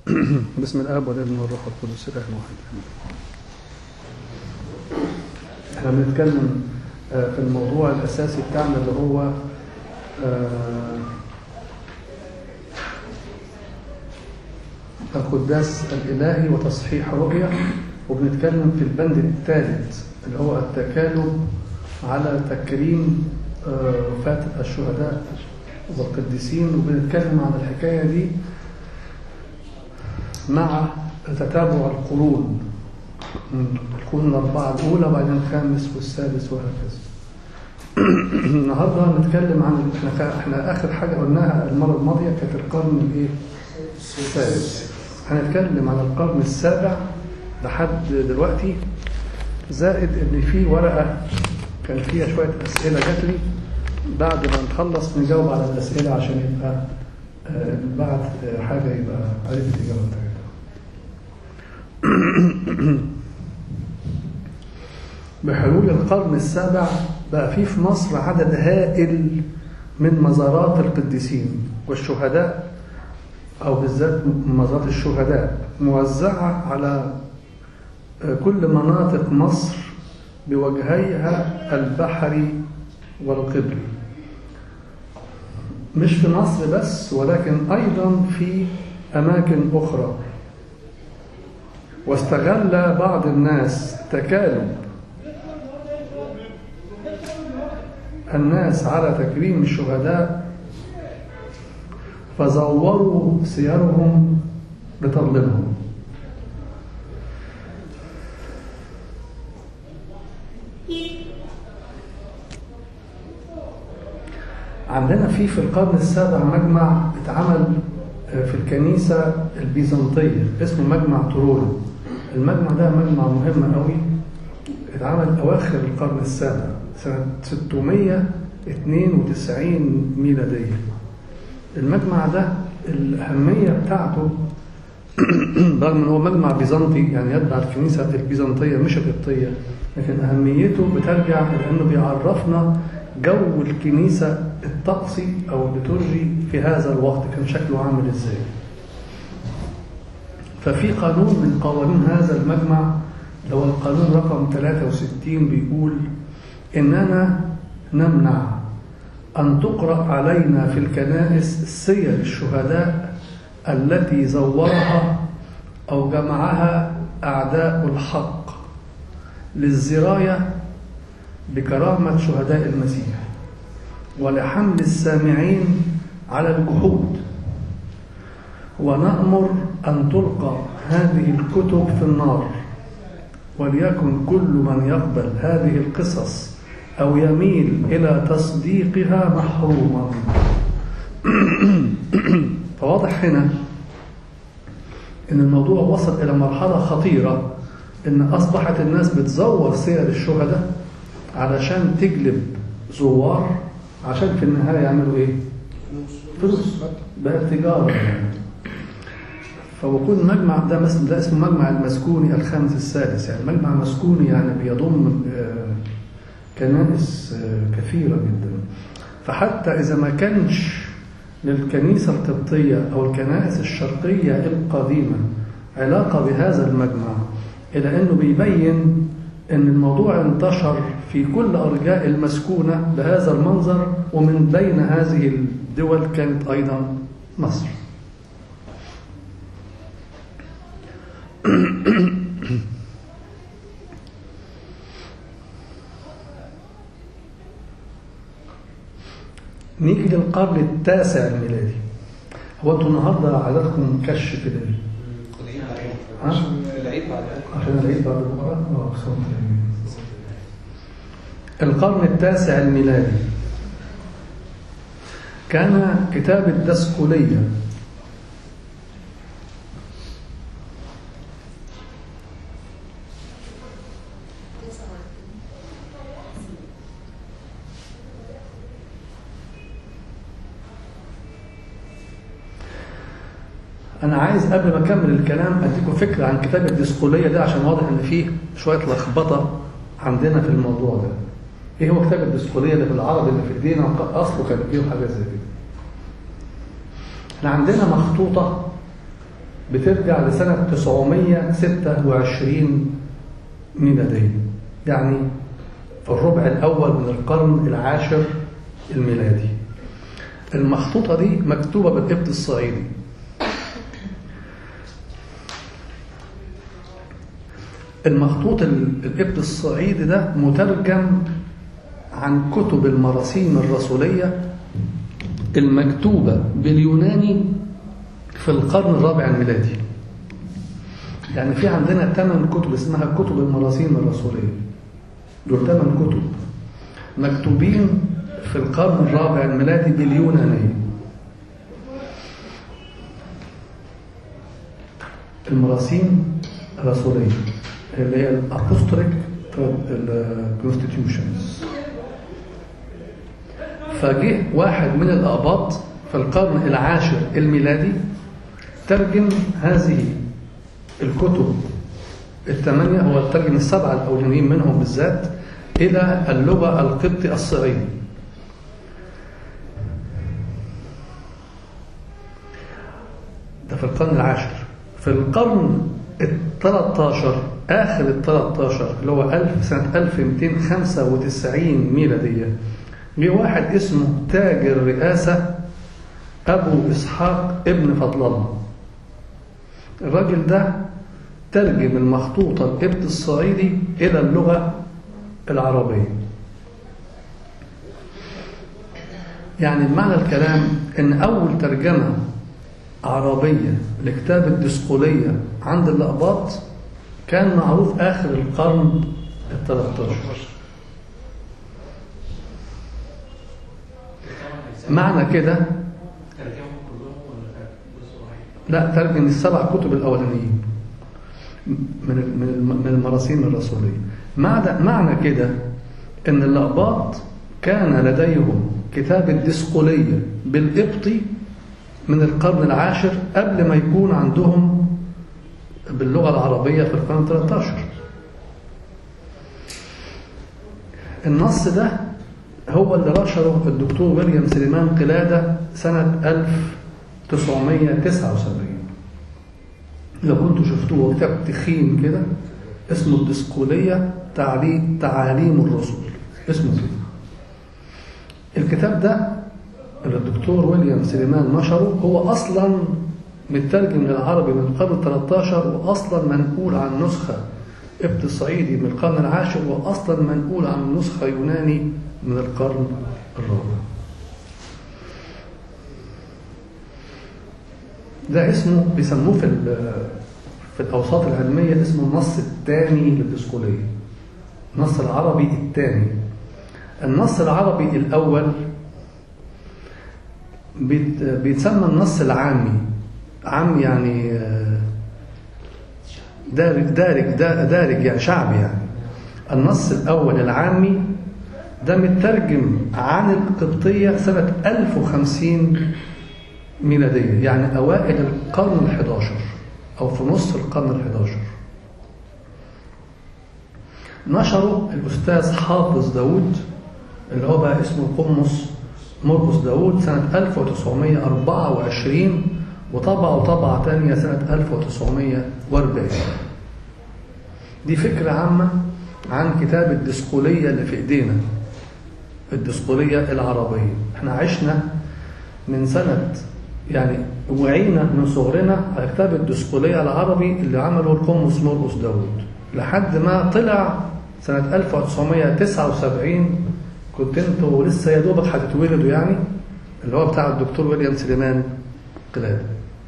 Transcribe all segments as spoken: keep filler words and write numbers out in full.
بسم الآب والابن والروح القدس الإله واحد. احنا بنتكلم في الموضوع الأساسي بتاعنا اللي هو القداس الإلهي وتصحيح رؤية، وبنتكلم في البند الثالث اللي هو التكالب على تكريم وفاة الشهداء والقديسين، وبنتكلم عن الحكاية دي مع تتابع القرون، القرون الأربعة الأولى وبعدين الخامس والسادس وهكذا. النهارده هنتكلم عن احنا احنا آخر حاجة قلناها المرة الماضية كانت القرن الإيه؟ السادس. هنتكلم عن القرن السابع لحد دلوقتي، زائد إن في ورقة كان فيها شوية أسئلة جات لي، بعد ما نخلص نجاوب على الأسئلة عشان يبقى آه بعد آه حاجة يبقى عرفت الإجابة بتاعتها. بحلول القرن السابع بقى في في مصر عدد هائل من مزارات القديسين والشهداء، أو بالذات مزارات الشهداء موزعة على آه كل مناطق مصر بوجهيها البحري والقبلي، مش في مصر بس ولكن أيضا في أماكن أخرى. واستغل بعض الناس تكالب الناس على تكريم الشهداء فزوروا سيرهم لتظلمهم. عندنا في في القرن السابع مجمع اتعمل في الكنيسة البيزنطية اسمه مجمع ترون. المجمع ده مجمع مهم قوي، اتعمل أواخر القرن السابع سنة ستمائة واثنين وتسعين ميلادية. المجمع ده الأهمية بتاعته رغم ان هو مجمع بيزنطي يعني يتبع الكنيسة البيزنطية مش القبطية، لكن أهميته بترجع لأنه بيعرفنا جو الكنيسة الطقسي أو الليتورجي في هذا الوقت كان شكله عامل إزاي. ففي قانون من قوانين هذا المجمع اللي هو القانون رقم ثلاثة وستين بيقول إننا نمنع أن تقرأ علينا في الكنائس سير الشهداء التي زورها أو جمعها أعداء الحق للزراية بكرامة شهداء المسيح ولحمل السامعين على الجحود، ونأمر أن تلقى هذه الكتب في النار، وليكن كل من يقبل هذه القصص أو يميل إلى تصديقها محروما. فواضح هنا إن الموضوع وصل إلى مرحلة خطيرة، إن أصبحت الناس بتزور سير الشهداء علشان تجلب زوار، عشان في النهاية يعملوا إيه؟ فلوس، بقى تجارة يعني. فوكون المجمع ده مثلا ده اسمه مجمع المسكوني الخامس السادس، يعني مجمع مسكوني يعني بيضم كنائس كثيرة جدا. فحتى إذا ما كانش للكنيسة القبطية أو الكنائس الشرقية القديمة علاقة بهذا المجمع، إلى أنه بيبين أن الموضوع انتشر في كل أرجاء المسكونة بهذا المنظر، ومن بين هذه الدول كانت أيضا مصر. نيجي للقرن التاسع الميلادي. هو انتوا النهارده عددكم كش كده ليه؟ عشان العيد بعد عشان العيد بعد بكره؟ اه القرن التاسع الميلادي كان كتاب الدسقلية أنا عايز قبل ما أكمل الكلام أديكم فكرة عن كتاب الدسقلية ده، عشان واضح إن فيه شوية لخبطة عندنا في الموضوع ده. إيه هو كتاب الدسقلية اللي بالعربي اللي في الدين؟ أصله كان إيه وحاجة زي كده. احنا عندنا مخطوطة بترجع لسنة تسعمية وستة وعشرين ميلادية، يعني في الربع الأول من القرن العاشر الميلادي. المخطوطة دي مكتوبة بالقبط الصعيدي. المخطوط القبط الصعيدي ده مترجم عن كتب المراسيم الرسولية المكتوبة باليوناني في القرن الرابع الميلادي. يعني في عندنا ثمان كتب اسمها كتب المراسيم الرسولية، دول ثمان كتب مكتوبين في القرن الرابع الميلادي باليونانية. المراسيم الرسولية اللي هي الابوستوليك كونستيتيوشنز. فجه واحد من الآباط في القرن العاشر الميلادي ترجم هذه الكتب الثمانية، هو ترجم السبعة الأولانيين منهم بالذات إلى اللغة القبطي الصعيدي. ده في القرن العاشر. في القرن الثلاث عشر، آخر الثلاث عشر اللي هو ألف سنة ألف ومئتين وخمسة وتسعين ميلادية، جه واحد اسمه تاج الرئاسة أبو إسحاق ابن فضل الله. الراجل ده ترجم المخطوطة القبط الصعيدي إلى اللغة العربية. يعني معنى الكلام إن أول ترجمة عربية لكتاب الدسقلية عند الأقباط كان معروف آخر القرن الثالث عشر. معنى كده لا، ترجم السبع كتب الأولانيين من من المراسيم الرسولية. معنى معنى كده إن الأقباط كان لديهم كتاب الدسقلية بالقبطي من القرن العاشر قبل ما يكون عندهم باللغة العربية في القرن الثالث عشر. النص ده هو اللي نشره الدكتور ويليام سليمان قلادة سنة ألف وتسعمية وتسعة وسبعين. لو كنتوا شفتوه كتاب تخين كده اسمه الدسقلية تعليم تعاليم الرسل، اسمه كده. الكتاب ده اللي الدكتور ويليام سليمان نشره هو أصلا مترجم للعربي من القرن الثالث عشر، وأصلا منقول عن نسخة قبط صعيدي من القرن العاشر، وأصلا منقول عن نسخة يوناني من القرن الرابع. ده اسمه بيسموه في في الأوساط العلمية اسمه النص الثاني للدسقلية، النص العربي الثاني. النص العربي الأول بيتسمى النص العامي. عام يعني دارج دارج دارج يعني شعبي. يعني النص الأول العامي ده مترجم عن القبطية سنة ألف وخمسين ميلادية، يعني أوائل القرن الحادي عشر أو في نصف القرن الحادي عشر. نشره الأستاذ حافظ داود اللي هو بقى اسمه القمص مرقس داود سنة ألف وتسعمية وأربعة وعشرين، وطبعه طبعة تانية سنة ألف وتسعمية وأربعين. دي فكرة عامة عن كتاب الدسقلية اللي في إيدينا، الدسقلية العربية. احنا عشنا من سنة يعني وعينا من صغرنا على كتاب الدسقلية العربي اللي عمله القمص مرقس داود لحد ما طلع سنة ألف وتسعمية وتسعة وسبعين. كنت انتوا لسه يا دوبك هتتولدوا يعني، اللي هو بتاع الدكتور ويليام سليمان قلادة.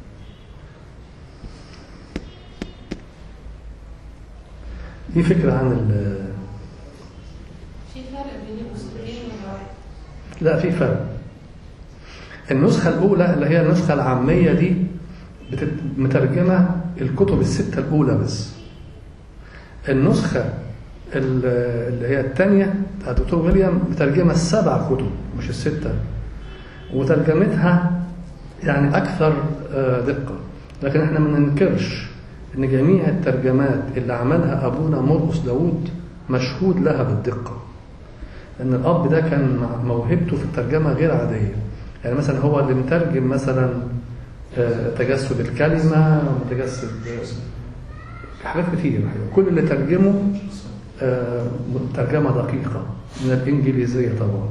دي فكرة عن ال في فرق بين النسختين ولا واحد؟ لا، في فرق. النسخة الأولى اللي هي النسخة العامية دي مترجمة الكتب الستة الأولى بس. النسخة اللي هي الثانية بتاع الدكتور ويليام مترجمة السبع كتب مش الستة، وترجمتها يعني أكثر دقة. لكن احنا ما ننكرش إن جميع الترجمات اللي عملها أبونا مرقس داود مشهود لها بالدقة، لأن الأب ده كان موهبته في الترجمة غير عادية. يعني مثلا هو اللي مترجم مثلا تجسد الكلمة وتجسد حاجات كتير. كل اللي ترجمه ترجمة دقيقة من الإنجليزية طبعا.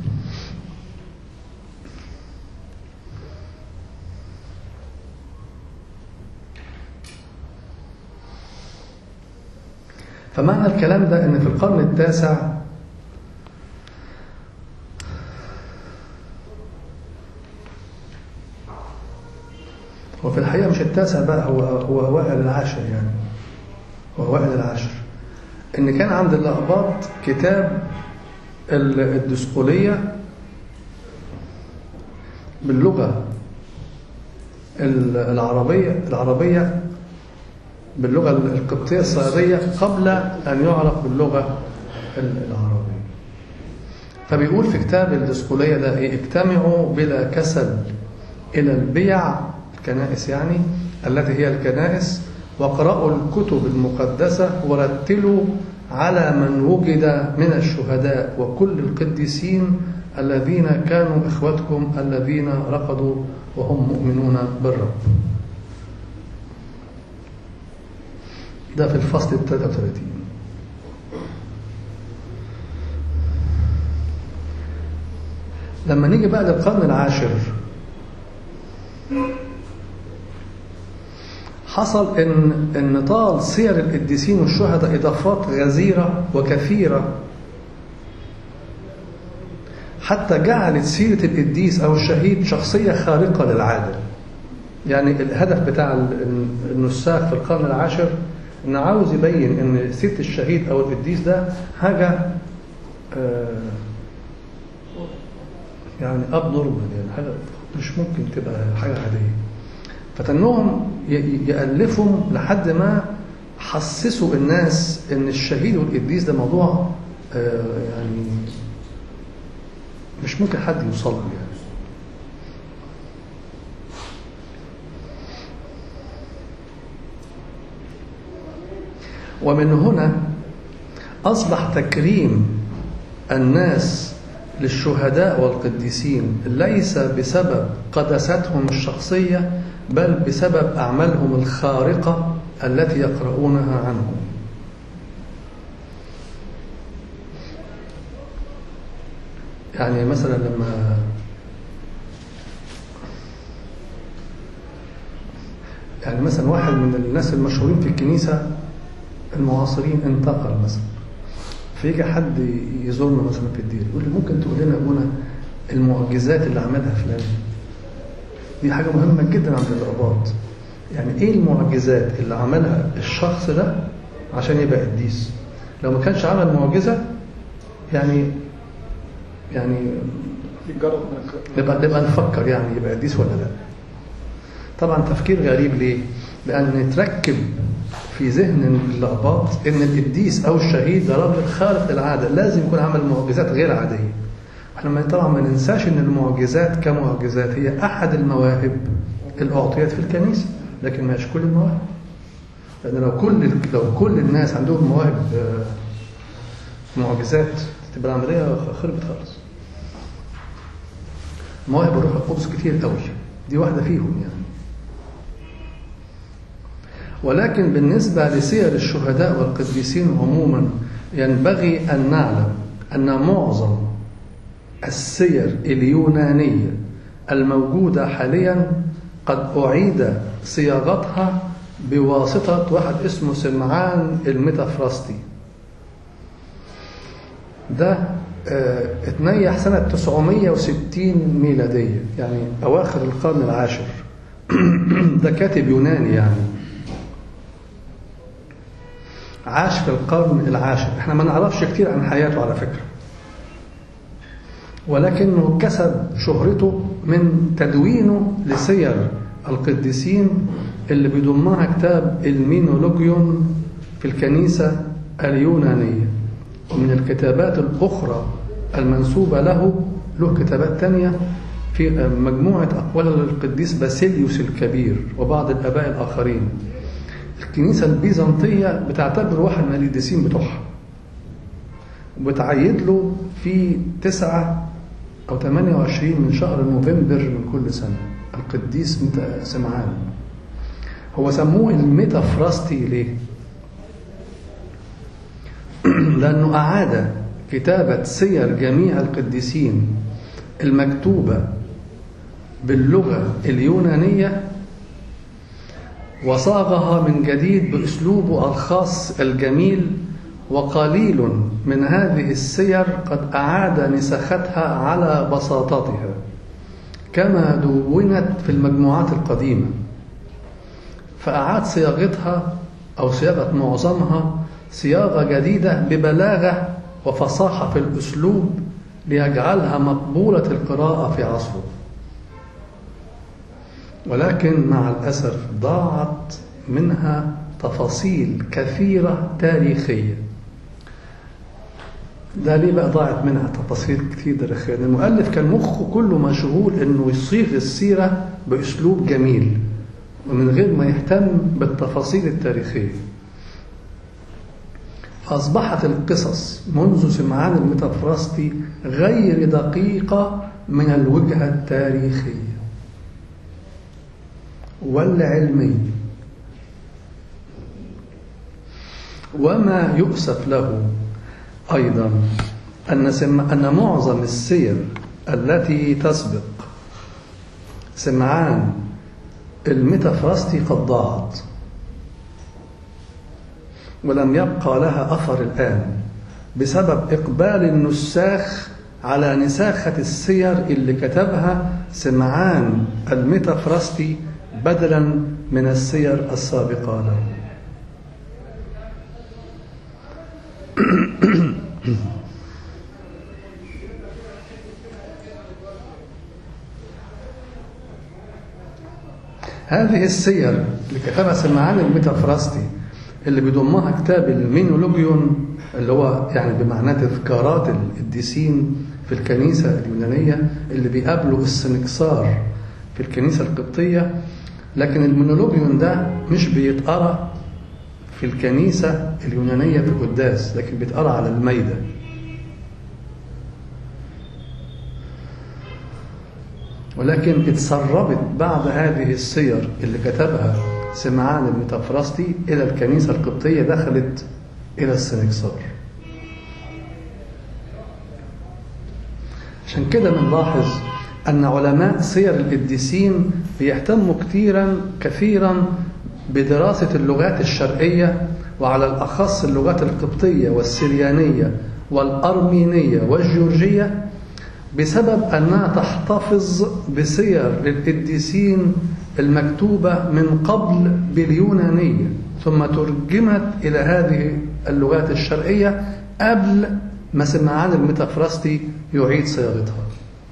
فمعنى الكلام ده ان في القرن التاسع وفي الحقيقة مش التاسع بقى، هو هو أوائل العاشر يعني، هو أوائل العاشر، إن كان عند الأقباط كتاب الدسقلية باللغة العربية العربية باللغة القبطية الصيادية قبل أن يعرف باللغة العربية. فبيقول في كتاب الدسقلية ده إيه؟ اجتمعوا بلا كسل إلى البيع، الكنائس يعني التي هي الكنائس، واقرأوا الكتب المقدسة ورتلوا على من وجد من الشهداء وكل القديسين الذين كانوا إخوتكم الذين رقدوا وهم مؤمنون بالرب. ده في الفصل الثالث والثلاثين. لما نيجي بقى للقرن العاشر حصل إن إن طال سير القديسين والشهداء إضافات غزيرة وكثيرة حتى جعلت سيرة القديس أو الشهيد شخصية خارقة للعادة. يعني الهدف بتاع النساخ في القرن العاشر إن عاوز يبين إن سيرة الشهيد أو القديس ده حاجة يعني أب نورمال، يعني حاجة مش ممكن تبقى حاجة عادية. فتنهم يألفهم لحد ما حسسوا الناس إن الشهيد والقديس ده موضوع يعني مش ممكن حد يوصل له يعني. ومن هنا أصبح تكريم الناس للشهداء والقديسين ليس بسبب قداستهم الشخصية بل بسبب أعمالهم الخارقة التي يقرؤونها عنهم. يعني مثلا لما يعني مثلا واحد من الناس المشهورين في الكنيسة المعاصرين انتقل مثلا، فيجي حد يزورنا مثلا في الدير يقول لي ممكن تقول لنا ابونا المعجزات اللي عملها فلان؟ دي حاجة مهمة جدا عند الرباط. يعني ايه المعجزات اللي عملها الشخص ده عشان يبقى قديس؟ لو ما كانش عمل معجزة يعني يعني نبقى نبقى نفكر يعني يبقى قديس ولا لا. طبعا تفكير غريب. ليه؟ لأن تركب في ذهن الأقباط إن القديس أو الشهيد ده راجل خارق للعادة، لازم يكون عمل معجزات غير عادية. احنا طبعا ما ننساش إن المعجزات كمعجزات هي أحد المواهب اللي أعطيت في الكنيسة، لكن ما هيش كل المواهب. لأن لو كل لو كل الناس عندهم مواهب معجزات تبقى العملية خربت خالص. مواهب الروح القدس كتير قوي، دي واحدة فيهم يعني. ولكن بالنسبة لسير الشهداء والقديسين عموما ينبغي أن نعلم أن معظم السير اليونانية الموجودة حاليا قد أعيد صياغتها بواسطة واحد اسمه سمعان الميتافراستي. ده اه اتنيح سنة تسعمية وستين ميلادية، يعني أواخر القرن العاشر. ده كاتب يوناني يعني عاش في القرن العاشر. احنا ما نعرفش كتير عن حياته على فكرة، ولكنه كسب شهرته من تدوينه لسير القديسين اللي بيضمها كتاب المينولوجيون في الكنيسة اليونانية. ومن الكتابات الأخرى المنسوبة له له كتابات تانية في مجموعة أقوال للقديس باسيليوس الكبير وبعض الآباء الآخرين. الكنيسة البيزنطية بتعتبر واحد من القديسين بتوعها وبتعيد له في تسعة أو ثمانية وعشرين من شهر نوفمبر من كل سنة، القديس سمعان. هو سموه الميتافراستي ليه؟ لأنه أعاد كتابة سير جميع القديسين المكتوبة باللغة اليونانية وصاغها من جديد بأسلوبه الخاص الجميل، وقليل من هذه السير قد أعاد نسختها على بساطتها كما دونت في المجموعات القديمة، فأعاد صياغتها أو صياغة معظمها صياغة جديدة ببلاغة وفصاحة في الأسلوب ليجعلها مقبولة القراءة في عصره. ولكن مع الأسف ضاعت منها تفاصيل كثيرة تاريخية. ده ليه بقى ضاعت منها تفاصيل كثيرة تاريخية؟ المؤلف كان مخه كله مشغول إنه يصيغ السيرة بأسلوب جميل ومن غير ما يهتم بالتفاصيل التاريخية، فأصبحت القصص منذ سمعان الميتافراستي غير دقيقة من الوجهة التاريخية والعلمية. وما يؤسف له أيضا أن, سم... أن معظم السير التي تسبق سمعان الميتافراستي قد ضاعت ولم يبقى لها أثر الآن بسبب إقبال النساخ على نساخة السير اللي كتبها سمعان الميتافراستي بدلا من السير السابقة له. هذه السير اللي كتبها سمعان الميتافراستي اللي بيضمها كتاب المينولوجيون اللي هو يعني بمعنى تذكارات القديسين في الكنيسة اليونانية اللي بيقابلوا السنكسار في الكنيسة القبطية، لكن المينولوجيون ده مش بيتقرأ في الكنيسة اليونانية في القداس، لكن بيتقرأ على الميدة. ولكن اتسربت بعض هذه السير اللي كتبها سمعان الميتافراستي إلى الكنيسة القبطية، دخلت إلى السنكسار. عشان كده بنلاحظ أن علماء سير القديسين بيهتموا كثيرا كثيرا بدراسة اللغات الشرقية، وعلى الأخص اللغات القبطية والسريانية والأرمينية والجورجية، بسبب أنها تحتفظ بسير القديسين المكتوبة من قبل باليونانية ثم ترجمت إلى هذه اللغات الشرقية قبل ما سمعان الميتافراستي يعيد صياغتها،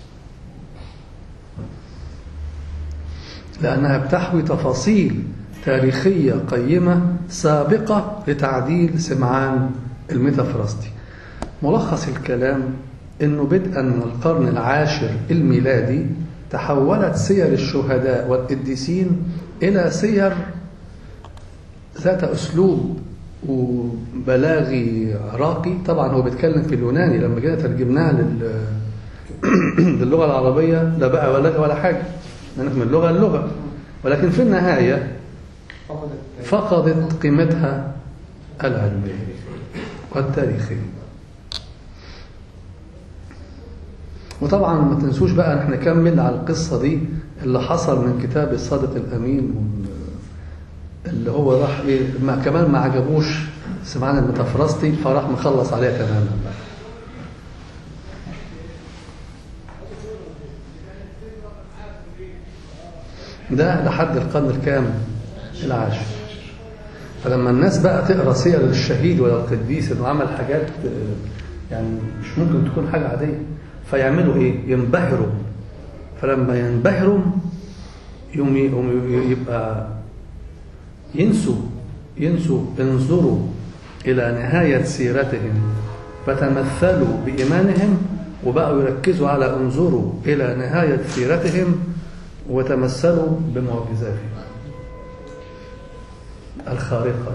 لأنها بتحوي تفاصيل تاريخية قيمة سابقة لتعديل سمعان الميتافراستي. ملخص الكلام إنه بدءا من القرن العاشر الميلادي تحولت سير الشهداء والقديسين إلى سير ذات أسلوب وبلاغي راقي. طبعا هو بيتكلم في اليوناني، لما جينا ترجمناها لل... للغة العربية لا بقى ولا ولا حاجة، لأنك من اللغة اللغة، ولكن في النهاية فقدت قيمتها العلمية والتاريخية. وطبعا ما تنسوش بقى نحن نكمل على القصة دي اللي حصل من كتاب الصادق الأمين، اللي هو راح إيه ما كمان ما عجبوش سمعان الميتافراستي، فراح مخلص عليها تماما بقى. ده لحد القرن الكام؟ العاشر. فلما الناس بقى تقرأ سير الشهيد ولا القديس انه عمل حاجات يعني مش ممكن تكون حاجة عادية، فيعملوا ايه؟ ينبهروا. فلما ينبهروا يوم يبقى ينسوا ينسوا انظروا إلى نهاية سيرتهم فتمثلوا بإيمانهم، وبقوا يركزوا على انظروا إلى نهاية سيرتهم وتمثلوا بمعجزاتهم الخارقة.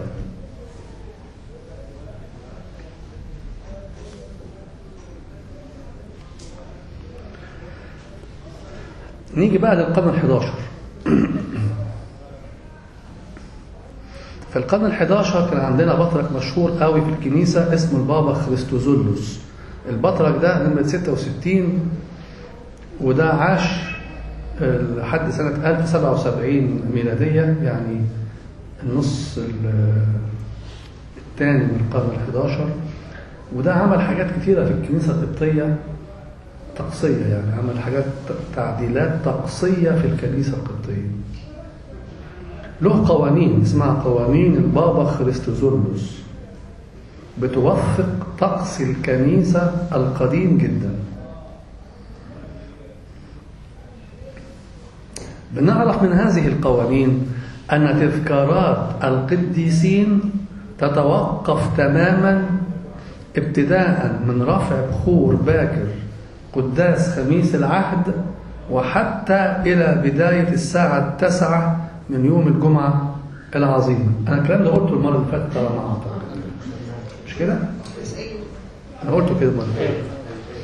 نيجي بقى للقرن الحداشر. في القرن الحداشر كان عندنا بطرك مشهور قوي في الكنيسة اسمه البابا خريستوزولوس. البطرك ده نمرة ستة وستين، وده عاش لحد سنة ألف وسبعة وسبعين ميلادية، يعني النص الثاني من القرن الحداشر. وده عمل حاجات كثيرة في الكنيسة القبطية طقسية، يعني عمل حاجات تعديلات طقسية في الكنيسة القبطية. له قوانين اسمها قوانين البابا خريستوزولوس، بتوثق طقس الكنيسة القديم جدا. بنعرف من هذه القوانين أن تذكارات القديسين تتوقف تماما ابتداء من رفع بخور باكر قداس خميس العهد وحتى إلى بداية الساعة التاسعة من يوم الجمعة العظيمة. أنا الكلام ده قلته المرة اللي فاتت طبعا ما أعتقد، مش كده؟ أنا قلته كده المرة اللي فاتت.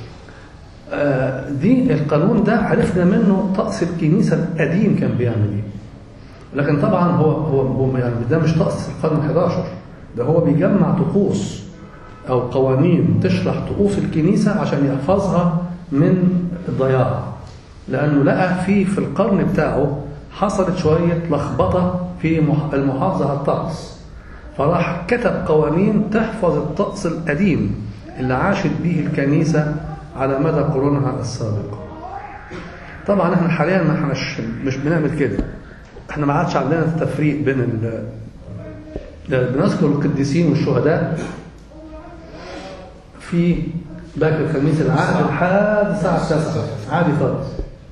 آه دي القانون ده عرفنا منه طقس الكنيسة القديم كان بيعمل إيه. لكن طبعا هو هو هو يعني ده مش طقس القرن الحداشر، ده هو بيجمع طقوس أو قوانين تشرح طقوس الكنيسة عشان يحفظها من الضياع، لأنه لقى فيه في القرن بتاعه حصلت شوية لخبطة في المحافظة على الطقس، فراح كتب قوانين تحفظ الطقس القديم اللي عاشت به الكنيسة على مدى قرونها السابقة. طبعا احنا حاليا ما احناش مش بنعمل كده، احنا ما عادش عندنا التفريق بين ال بنذكر القديسين والشهداء في باكر خميس العهد لحد الساعة التاسعة عادي خالص،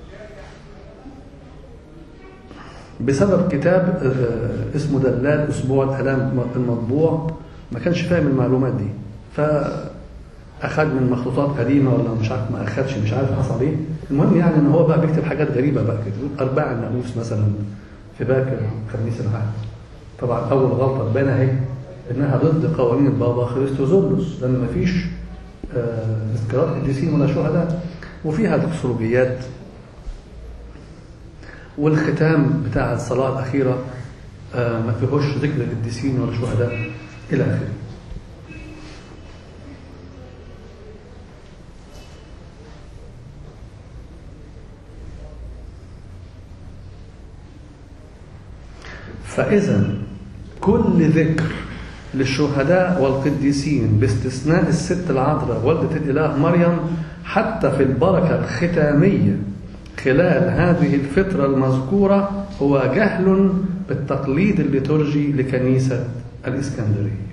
بسبب كتاب اسمه دلال أسبوع الآلام المطبوع ما كانش فاهم المعلومات دي، فأخذ من مخطوطات قديمة ولا مش عارف ما أخذش، مش عارف حصل إيه. المهم يعني إن هو بقى بيكتب حاجات غريبة بقى كده، أرباع الناموس مثلا في باكر خميس العهد. طبعا أول غلطة تبان أهي إنها ضد قوانين البابا خريستوزولوس، لأن ما فيش تذكارات قديسين ولا شهداء، وفيها دكسولوجيات، والختام بتاع الصلاة الأخيرة ما فيهوش ذكر القديسين ولا شهداء إلى آخره. فإذا كل ذكر للشهداء والقديسين باستثناء الست العذراء والدة الإله مريم حتى في البركة الختامية خلال هذه الفترة المذكورة هو جهل بالتقليد الليتورجي لكنيسة الإسكندرية.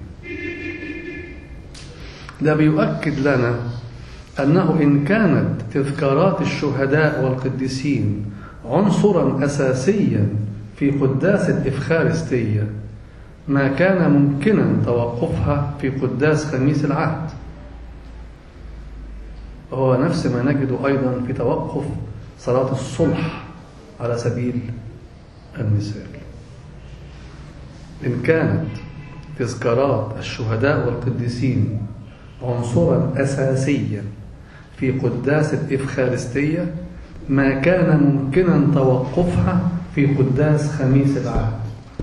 ده بيؤكد لنا أنه إن كانت تذكارات الشهداء والقديسين عنصرا أساسيا في قداس الإفخارستية، ما كان ممكنا توقفها في قداس خميس العهد. هو نفس ما نجده أيضا في توقف صلاة الصلح على سبيل المثال. إن كانت تذكارات الشهداء والقديسين عنصرا أساسيا في قداس الإفخارستية، ما كان ممكنا توقفها في قداس خميس العهد.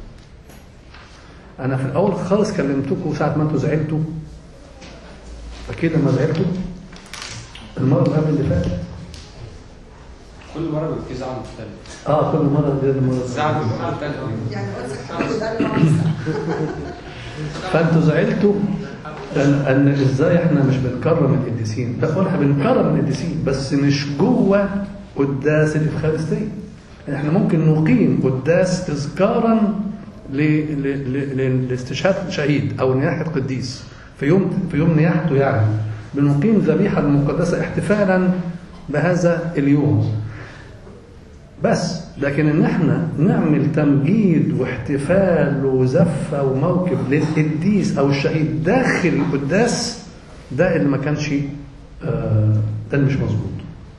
أنا في الأول خالص كلمتكم ساعة ما أنتوا زعلتوا، فكده ما زعلتوا المرة اللي قبل اللي فاتت كل مرة بيبقى في زعل مختلف. اه كل مرة غير المرة زعل مختلف يعني بس فأنتوا زعلتوا أن, أن إزاي إحنا مش بنكرم القديسين. لا، إحنا بنكرم القديسين بس مش جوه قداس الإفخارستية. إحنا ممكن نقيم قداس تذكارا لاستشهاد شهيد أو نياحة قديس في يوم في يوم نياحته، يعني بنقيم ذبيحة المقدسة احتفالا بهذا اليوم بس. لكن إن إحنا نعمل تمجيد واحتفال وزفة وموكب للقديس أو الشهيد داخل القداس، ده اللي ما كانش آه ده اللي مش مظبوط.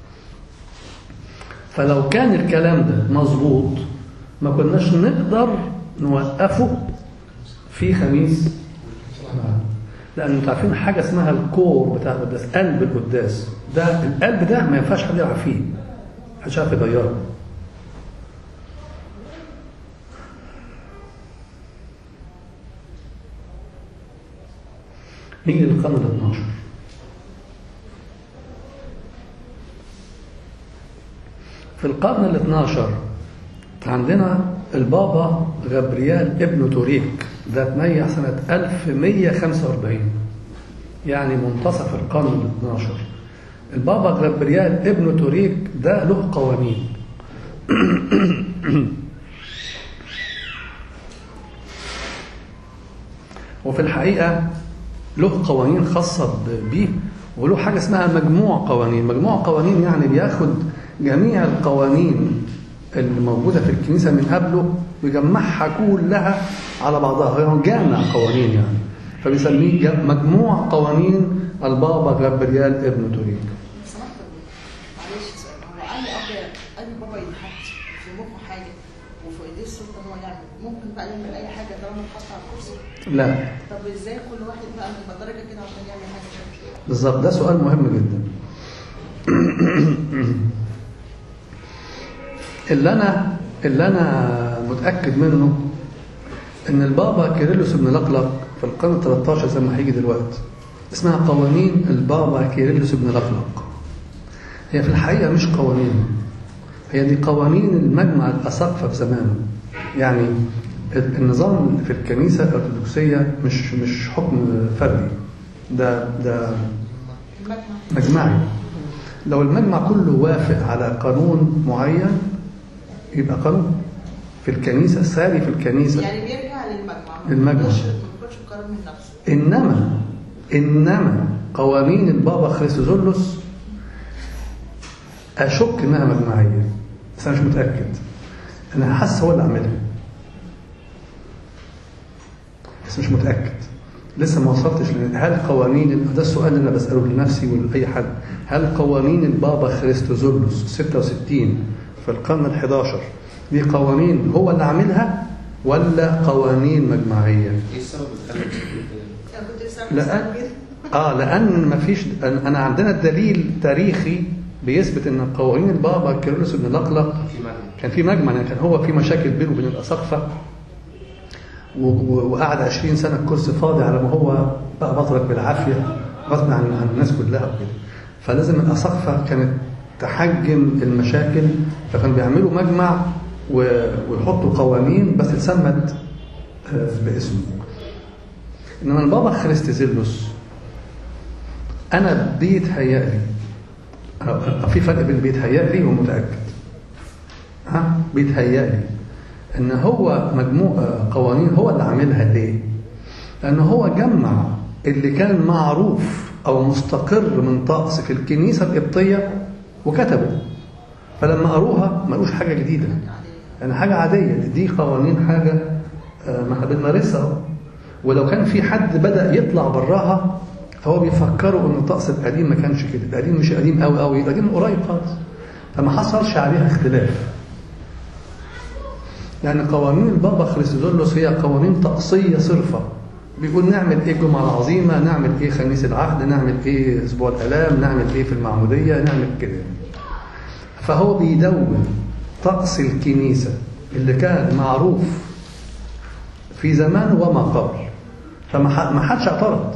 فلو كان الكلام ده مظبوط ما كناش نقدر نوقفه في خميس، لأنه انتوا عارفين حاجة اسمها الكور بتاع القداس، قلب القداس ده. القلب ده ما ينفعش حد يلعب فيه، محدش عارف يغيره. نيجي للقرن ال اثناشر. في القرن ال اثناشر عندنا البابا غبريال ابن توريك، ده اتنيح سنة ألف ومية وخمسة وأربعين، يعني منتصف القرن ال اثناشر. البابا غبريال ابن توريك ده له قوانين. وفي الحقيقة له قوانين خاصة بيه، وله حاجة اسمها مجموع قوانين. مجموع قوانين يعني بياخد جميع القوانين اللي موجودة في الكنيسة من قبله ويجمعها كلها على بعضها، هو جامع قوانين يعني، فبيسميه مجموع قوانين البابا غبريال ابن توريك. سمحت معلش سؤال، هو اي اب اي بابا يتحط في مخه حاجه وفي ايديه السلطه ان هو يعمل، ممكن بقى يعمل اي حاجه طالما اتحط على الكرسي؟ لا. طب ازاي كل واحد بقى من درجه كده عشان يعمل حاجه؟ بالظبط، ده سؤال مهم جدا. اللي انا اللي انا متاكد منه ان البابا كيرلس بن لقلق في القرن ثلاثة عشر زي ما هيجي دلوقتي اسمها قوانين البابا كيرلس بن لقلق. هي في الحقيقه مش قوانين، هي دي قوانين المجمع الاساقفه في زمانه. يعني النظام في الكنيسه الارثوذكسيه مش مش حكم فردي، ده ده مجمعي. لو المجمع كله وافق على قانون معين يبقى قانون في الكنيسة، ساري في الكنيسة، يعني بيرجع للمجمع المجمع، ما ياخدش قرار من نفسه. إنما إنما قوانين البابا خريستوزولوس أشك إنها مجمعية، بس أنا مش متأكد، أنا حاسس هو اللي عاملها بس مش متأكد، لسه ما وصلتش. هل قوانين، ده السؤال اللي أنا بسأله لنفسي ولأي حد، هل قوانين البابا خريستوزولوس ستة وستين في القرن الحداشر دي قوانين هو اللي عاملها ولا قوانين مجمعية؟ ايه السبب اللي خلى كده؟ لأن اه لأن ما فيش، أنا عندنا دليل تاريخي بيثبت إن قوانين البابا كيرلس بن لقلق كان في مجمع، يعني كان هو في مشاكل بينه وبين الأساقفة، وقعد عشرين سنة الكرسي فاضي على ما هو بقى بطرك بالعافية غصب عن عن الناس كلها وكده، فلازم الأساقفة كانت تحجم المشاكل، فكانوا بيعملوا مجمع ويحطوا قوانين بس اتسمت باسمه. إنما البابا خريستوزولوس أنا بيتهيألي في فرق بين بيتهيألي ومتأكد، ها بيتهيألي إن هو مجموعة قوانين هو اللي عاملها. ليه؟ لأن هو جمع اللي كان معروف أو مستقر من طقس في الكنيسة القبطية وكتبه، فلما قروها ما قالوش حاجة جديدة، يعني حاجة عادية، دي قوانين حاجة ما احنا بنمارسها، ولو كان في حد بدأ يطلع براها فهو بيفكروا ان الطقس القديم ما كانش كده، القديم مش قديم قوي قوي، القديم قريب خالص، فما حصلش عليها اختلاف. يعني قوانين البابا خريستوزولوس هي قوانين طقسية صرفة، بيقول نعمل ايه الجمعة العظيمة، نعمل ايه خميس العهد، نعمل ايه اسبوع الآلام، نعمل ايه في المعمودية، نعمل كده. فهو بيدون طقس الكنيسة اللي كان معروف في زمانه وما قبل، فما حدش اعترض.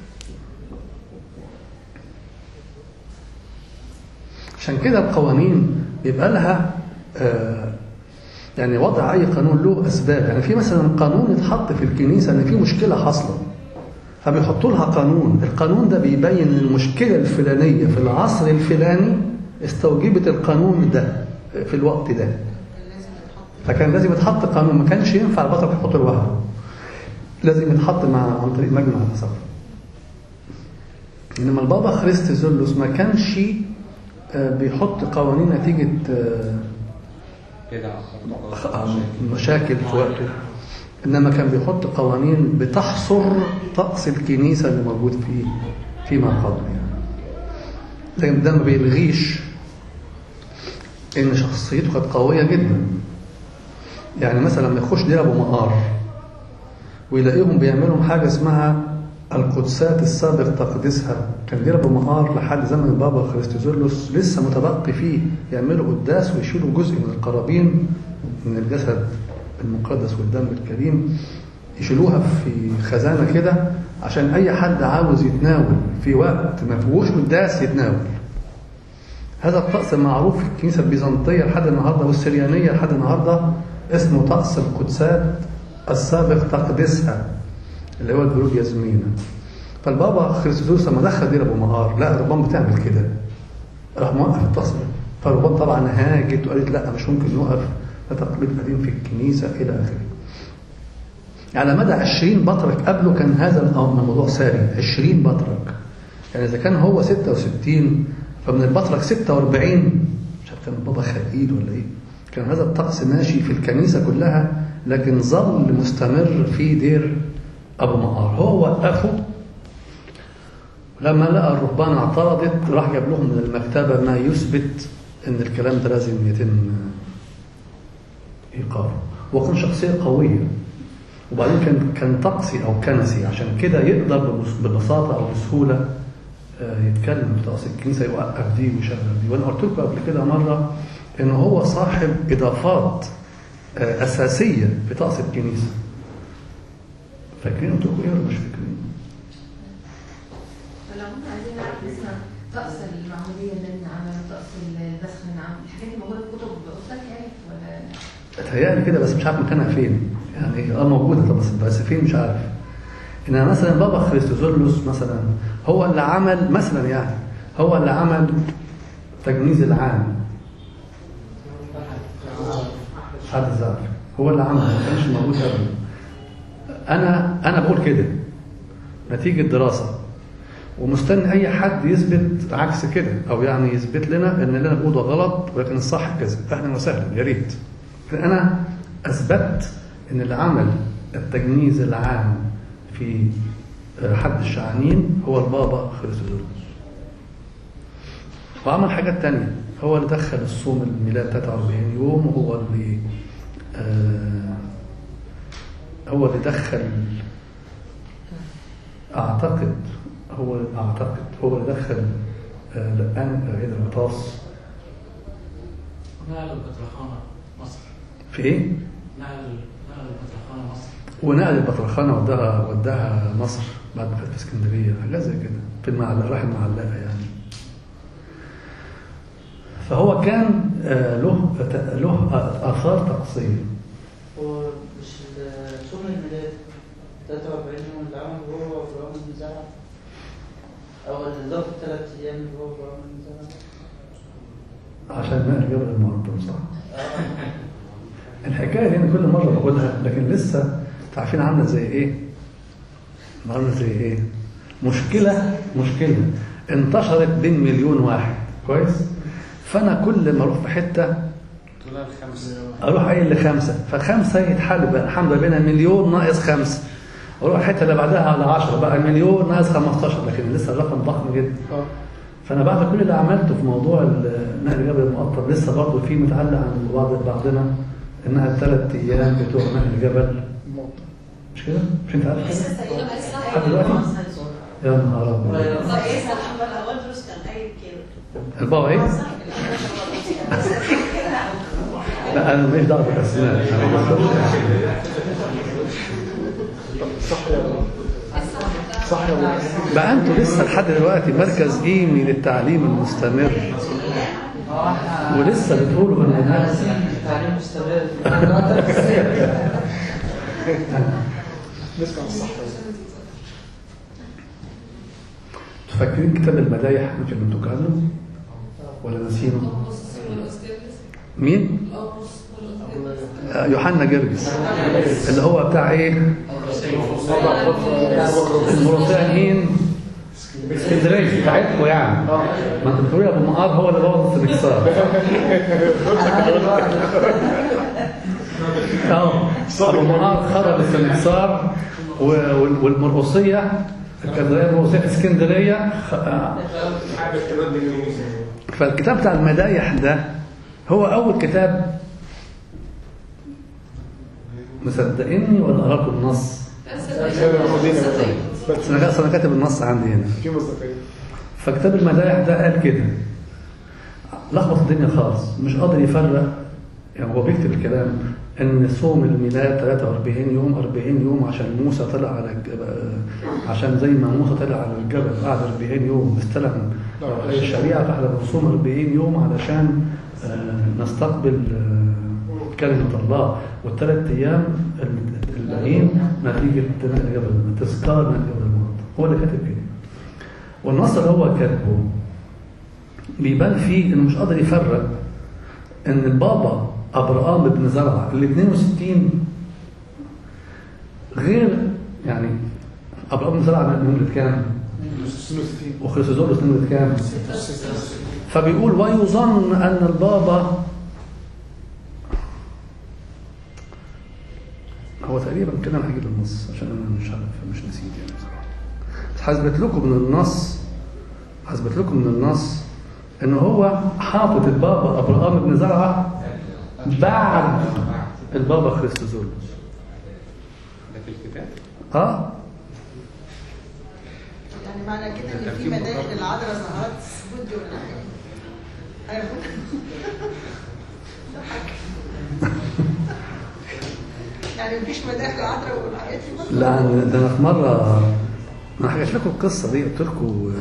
عشان كده القوانين بيبقى لها آه يعني وضع أي قانون له أسباب. يعني في مثلا قانون يتحط في الكنيسة إن في مشكلة حاصلة، فبيحطوا لها قانون، القانون ده بيبين إن المشكلة الفلانية في العصر الفلاني استوجبت القانون ده في الوقت ده، فكان لازم يتحط قانون، ما كانش ينفع البطل يحط لوحده، لازم يتحط مع عن طريق مجمع الأساقفة. إنما البابا خريستوزولوس ما كانش بيحط قوانين نتيجة مشاكل في وقته، إنما كان بيحط قوانين بتحصر طقس الكنيسة اللي موجود فيه فيما قبل. يعني ده ما بيلغيش إن شخصيته كانت قوية جدا. يعني مثلا لما يخش دير أبو مقار ويلاقيهم بيعملوا حاجة اسمها القدسات السابق تقديسها، كان دير أبو مقار لحد زمن البابا خريستوزولوس لسه متبقي فيه يعملوا قداس ويشيلوا جزء من القرابين من الجسد المقدس والدم الكريم يشيلوها في خزانة كده عشان أي حد عاوز يتناول في وقت ما فيهوش قداس يتناول. هذا الطقس معروف في الكنيسة البيزنطية لحد النهاردة والسريانية لحد النهاردة، اسمه طقس القدسات السابق تقديسها، اللي هو البروج يزمينة. فالبابا خريستوس لما دخل دير أبو مقار لقى الرهبان بتعمل كده، راح موقف الطقس ده. فالرهبان طبعا هاجت وقالت لا مش ممكن نوقف، ده تقليد قديم في الكنيسة إلى آخره. على مدى عشرين بطرك قبله كان هذا الموضوع ساري. عشرين بطرك، يعني إذا كان هو ستة وستين فمن البطرك ستة وأربعين، مش عارف كان البابا خليل ولا إيه، كان هذا الطقس ماشي في الكنيسة كلها، لكن ظل مستمر في دير أبو مقار. هو وقفه لما لقى الرهبان اعترضت، راح جاب لهم من المكتبة ما يثبت إن الكلام ده لازم يتم إيقافه. وكان شخصية قوية، وبعدين كان كان طقسي أو كنسي، عشان كده يقدر ببساطة أو بسهولة يتكلم في طقس الكنيسة، يوقف دي ويشغل دي. وأنا قلت لكم قبل كده مرة إن هو صاحب إضافات أساسية في طقس الكنيسة. فاكرين؟ قلت لكم إيه ولا مش فاكرين؟ فلو كنا عايزين نعرف مثلا طقس المعمودية اللي بنعمله، طقس البسخ اللي بنعمله، الحاجات دي موجودة في كتب أستاذ يعني ولا؟ اتهيألي كده بس مش عارف مكانها فين. يعني اه موجودة طب بس بس فين مش عارف. إنما مثلا بابا خريستوزولوس مثلا هو اللي عمل مثلا يعني هو اللي عمل تجنيز العام. حد زعل هو اللي عمل، ما كانش موجود قبل. أنا أنا بقول كده نتيجة دراسة، ومستني أي حد يثبت عكس كده، أو يعني يثبت لنا إن اللي أنا بقوله غلط ولكن الصح كذا. أهلا وسهلا، يا ريت. فأنا أثبت إن اللي عمل التجنيز العام في حد الشعانين هو البابا خريستوزولوس. وعمل حاجات تانية، هو اللي دخل الصوم الميلاد ثلاثة وأربعين يوم، وهو اللي آه هو اللي دخل أعتقد هو أعتقد هو اللي دخل آه لقان عيد الغطاس. نقل البطرخانة مصر. في إيه؟ نقل نقل البطرخانة مصر. ونقل البطرخانة وداها وداها مصر بعد ما كانت في اسكندرية، حاجة زي كده في المعلقة، راح المعلقة يعني. فهو كان له له آثار طقسية. هو مش صوم الميلاد ثلاثة وأربعين يوم اللي عمله هو في رغم المزارع، أو اللي ضاف ثلاث أيام اللي هو في رغم المزارع، عشان ما جبل المقطم صح. الحكاية دي أنا كل مرة بقولها، لكن لسه تعرفين عاملة زي إيه؟ عاملة زي إيه؟ مشكلة مشكلة انتشرت بين مليون واحد، كويس؟ فأنا كل ما أروح في حتة أروح قايل لخمسة، فخمسة يتحل بقى الحمد لله بينها مليون ناقص خمسة، أروح الحتة اللي بعدها على عشرة بقى مليون ناقص خمستاشر، لكن لسه الرقم ضخم جدا. فأنا بعد كل اللي عملته في موضوع نقل جبل المقطم لسه برضه في متعلق عند بعض بعضنا إنها الثلاث أيام بتوع نقل جبل، مش كده؟ مش أنت عارف كده؟ لحد دلوقتي؟ يا نهار أبيض. البابا إيه؟ لا أنا ماليش دعوة بالأسماء. صح يا ابو. بقى انتوا لسه لحد دلوقتي مركز قيمي للتعليم المستمر، ولسه بتقولوا ان الناس التعليم مستمر. نسمع الصح. فاكرين كتاب المدايح اللي كلمتوك عنه ولا ناسينه؟ مين؟ يوحنا جرجس اللي هو بتاع ايه؟ المرتاحين اسكندريه بتاعتكم يعني. ما انتوا بتقولوا ابو مقار هو اللي بوظ السمكسار. اه ابو مقار خرب السمكسار، والمرقصيه الكندريه المرقصيه في اسكندريه. فالكتاب بتاع المدايح ده هو اول كتاب. مصدقيني ولا اقرا لكم النص؟ بس انا كاتب النص عندي هنا في مصداقيه. فكتاب المدايح ده قال كده، لخبط الدنيا خالص، مش قادر يفرق. يعني هو بيكتب الكلام ان صوم الميلاد ثلاثة وأربعين يوم أربعين يوم عشان موسى طلع على الجبل، عشان زي ما موسى طلع على الجبل قعد أربعين يوم استلم الشريعه، فاحنا بنصوم أربعين يوم علشان نستقبل كلمه الله، والثلاث ايام الباقيين نتيجه الجبل، تذكار من جبل الموت. هو اللي كاتب كده، والنص اللي هو كاتبه بيبان فيه انه مش قادر يفرق ان البابا ابراهام بن زرعه ال اثنين وستين غير، يعني ابراهام بن زرعه نمرة كام؟ وخريستوس نمرة كام؟ فبيقول ويظن ان البابا، هو تقريبا كده انا هجيب النص عشان انا مش عارف مش نسيت يعني بصراحه. حسبت لكم من النص حسبت لكم من النص ان هو حاطط البابا ابراهام بن زرعه بعد البابا خريستوزولوس. ده في الكتاب؟ اه يعني معنى كده ان في مداخل العذراء ظهرت السجود دي ولا حاجه؟ ايوه يعني مفيش مداخل عذراء والحاجات دي؟ لا ده انا في مره انا حكيت لكم القصه دي، قلت لكم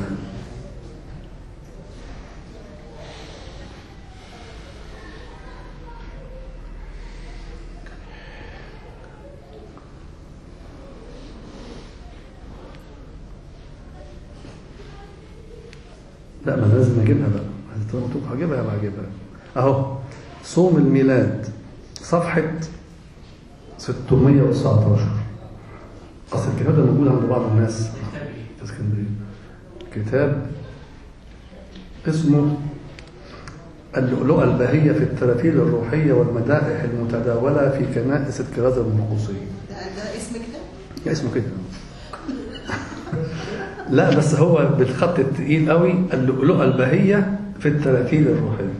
لا ما لازم اجيبها بقى، هجيبها بقى هجيبها اهو. صوم الميلاد صفحه ستمائة وتسعة عشر. اصل الكتاب ده موجود عند بعض الناس في اسكندريه. كتاب اسمه اللؤلؤة البهية في التراتيل الروحية والمدائح المتداولة في كنائس الكرازة المرقصية. ده ده اسم كده؟ اسمه كده. لا بس هو بالخط الثقيل قوي، اللؤلؤة البهية في التراتيل الروحية.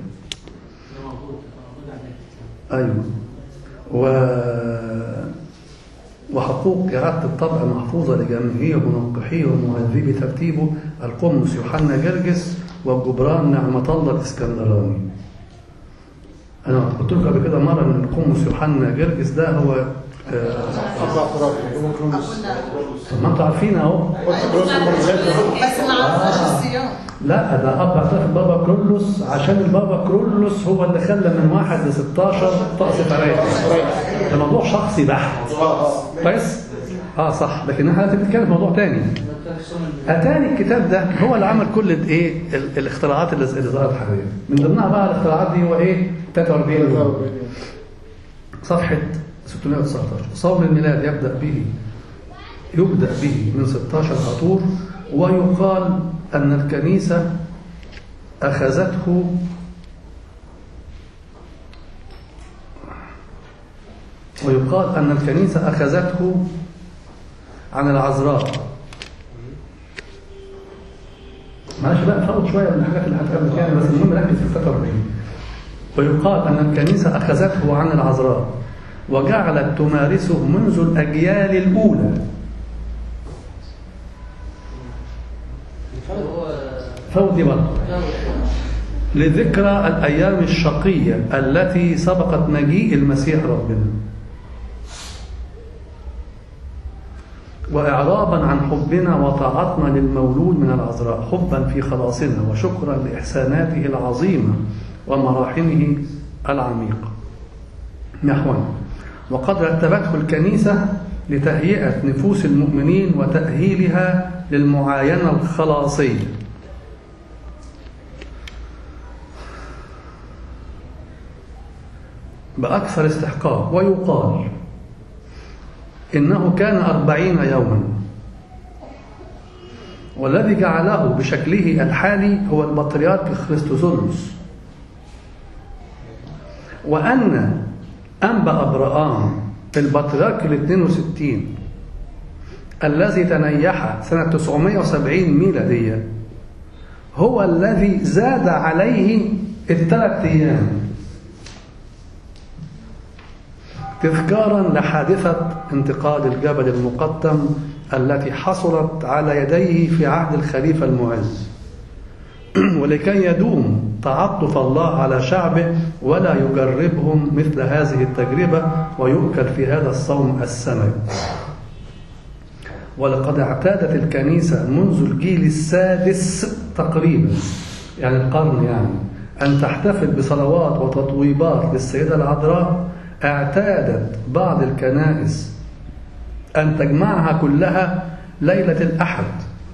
ايوه. و وحقوق إعادة الطبع محفوظة لجميع منقحيه ومهذبي ترتيبه القمص يوحنا جرجس وجبران نعمة الله الإسكندراني. أنا قلت لكم قبل كده مرة إن القمص يوحنا جرجس ده هو ما أنتوا عارفين أهو. بس ما عرفناش الصيام. لا ده أب اعترف البابا كرولوس، عشان البابا كرولوس هو اللي خلى من واحد ل ستاشر طقس فرائض. ده موضوع شخصي بحت. كويس؟ اه صح، لكن احنا بنتكلم في موضوع تاني. اتاني الكتاب ده هو اللي عمل كل الايه الاختراعات اللي ظهرت حاليا. من ضمنها بقى الاختراعات دي هو ايه؟ ثلاثة وأربعين يوم. صفحه ستمائة وتسعة عشر. صوم الميلاد يبدا به يبدا به من ستاشر عطور، ويقال ان الكنيسه اخذته ويقال أن الكنيسة أخذته عن العذراء. معلش بقى فوت شوية من الحاجات اللي هتقابل كده، بس المهم ركز في ثلاثة وأربعين. ويقال أن الكنيسة أخذته عن العذراء وجعلت تمارسه منذ الأجيال الأولى. فوت دي برضه لذكرى الأيام الشقية التي سبقت مجيء المسيح ربنا، وإعرابا عن حبنا وطاعتنا للمولود من العذراء، حبا في خلاصنا وشكرا لإحساناته العظيمة ومراحمه العميقة نحونا. وقد رتبته الكنيسة لتهيئة نفوس المؤمنين وتأهيلها للمعاينة الخلاصية. بأكثر استحقاق. ويقال إنه كان أربعين يوما، والذي جعله بشكله الحالي هو البطريرك خريستوزولوس، وأن أنبا أبراهام البطريرك الاثنين وستين الذي تنيح سنة تسعمائة وسبعين ميلادية هو الذي زاد عليه الثلاث أيام تذكارا لحادثة انتقاد الجبل المقدم التي حصلت على يديه في عهد الخليفة المعز، ولكي يدوم تعطف الله على شعبه ولا يجربهم مثل هذه التجربة ويؤكل في هذا الصوم السماوي. ولقد اعتادت الكنيسة منذ الجيل السادس تقريبا، يعني القرن يعني، أن تحتفل بصلوات وتطويبات للسيدة العذراء. اعتادت بعض الكنائس أن تجمعها كلها ليلة الأحد،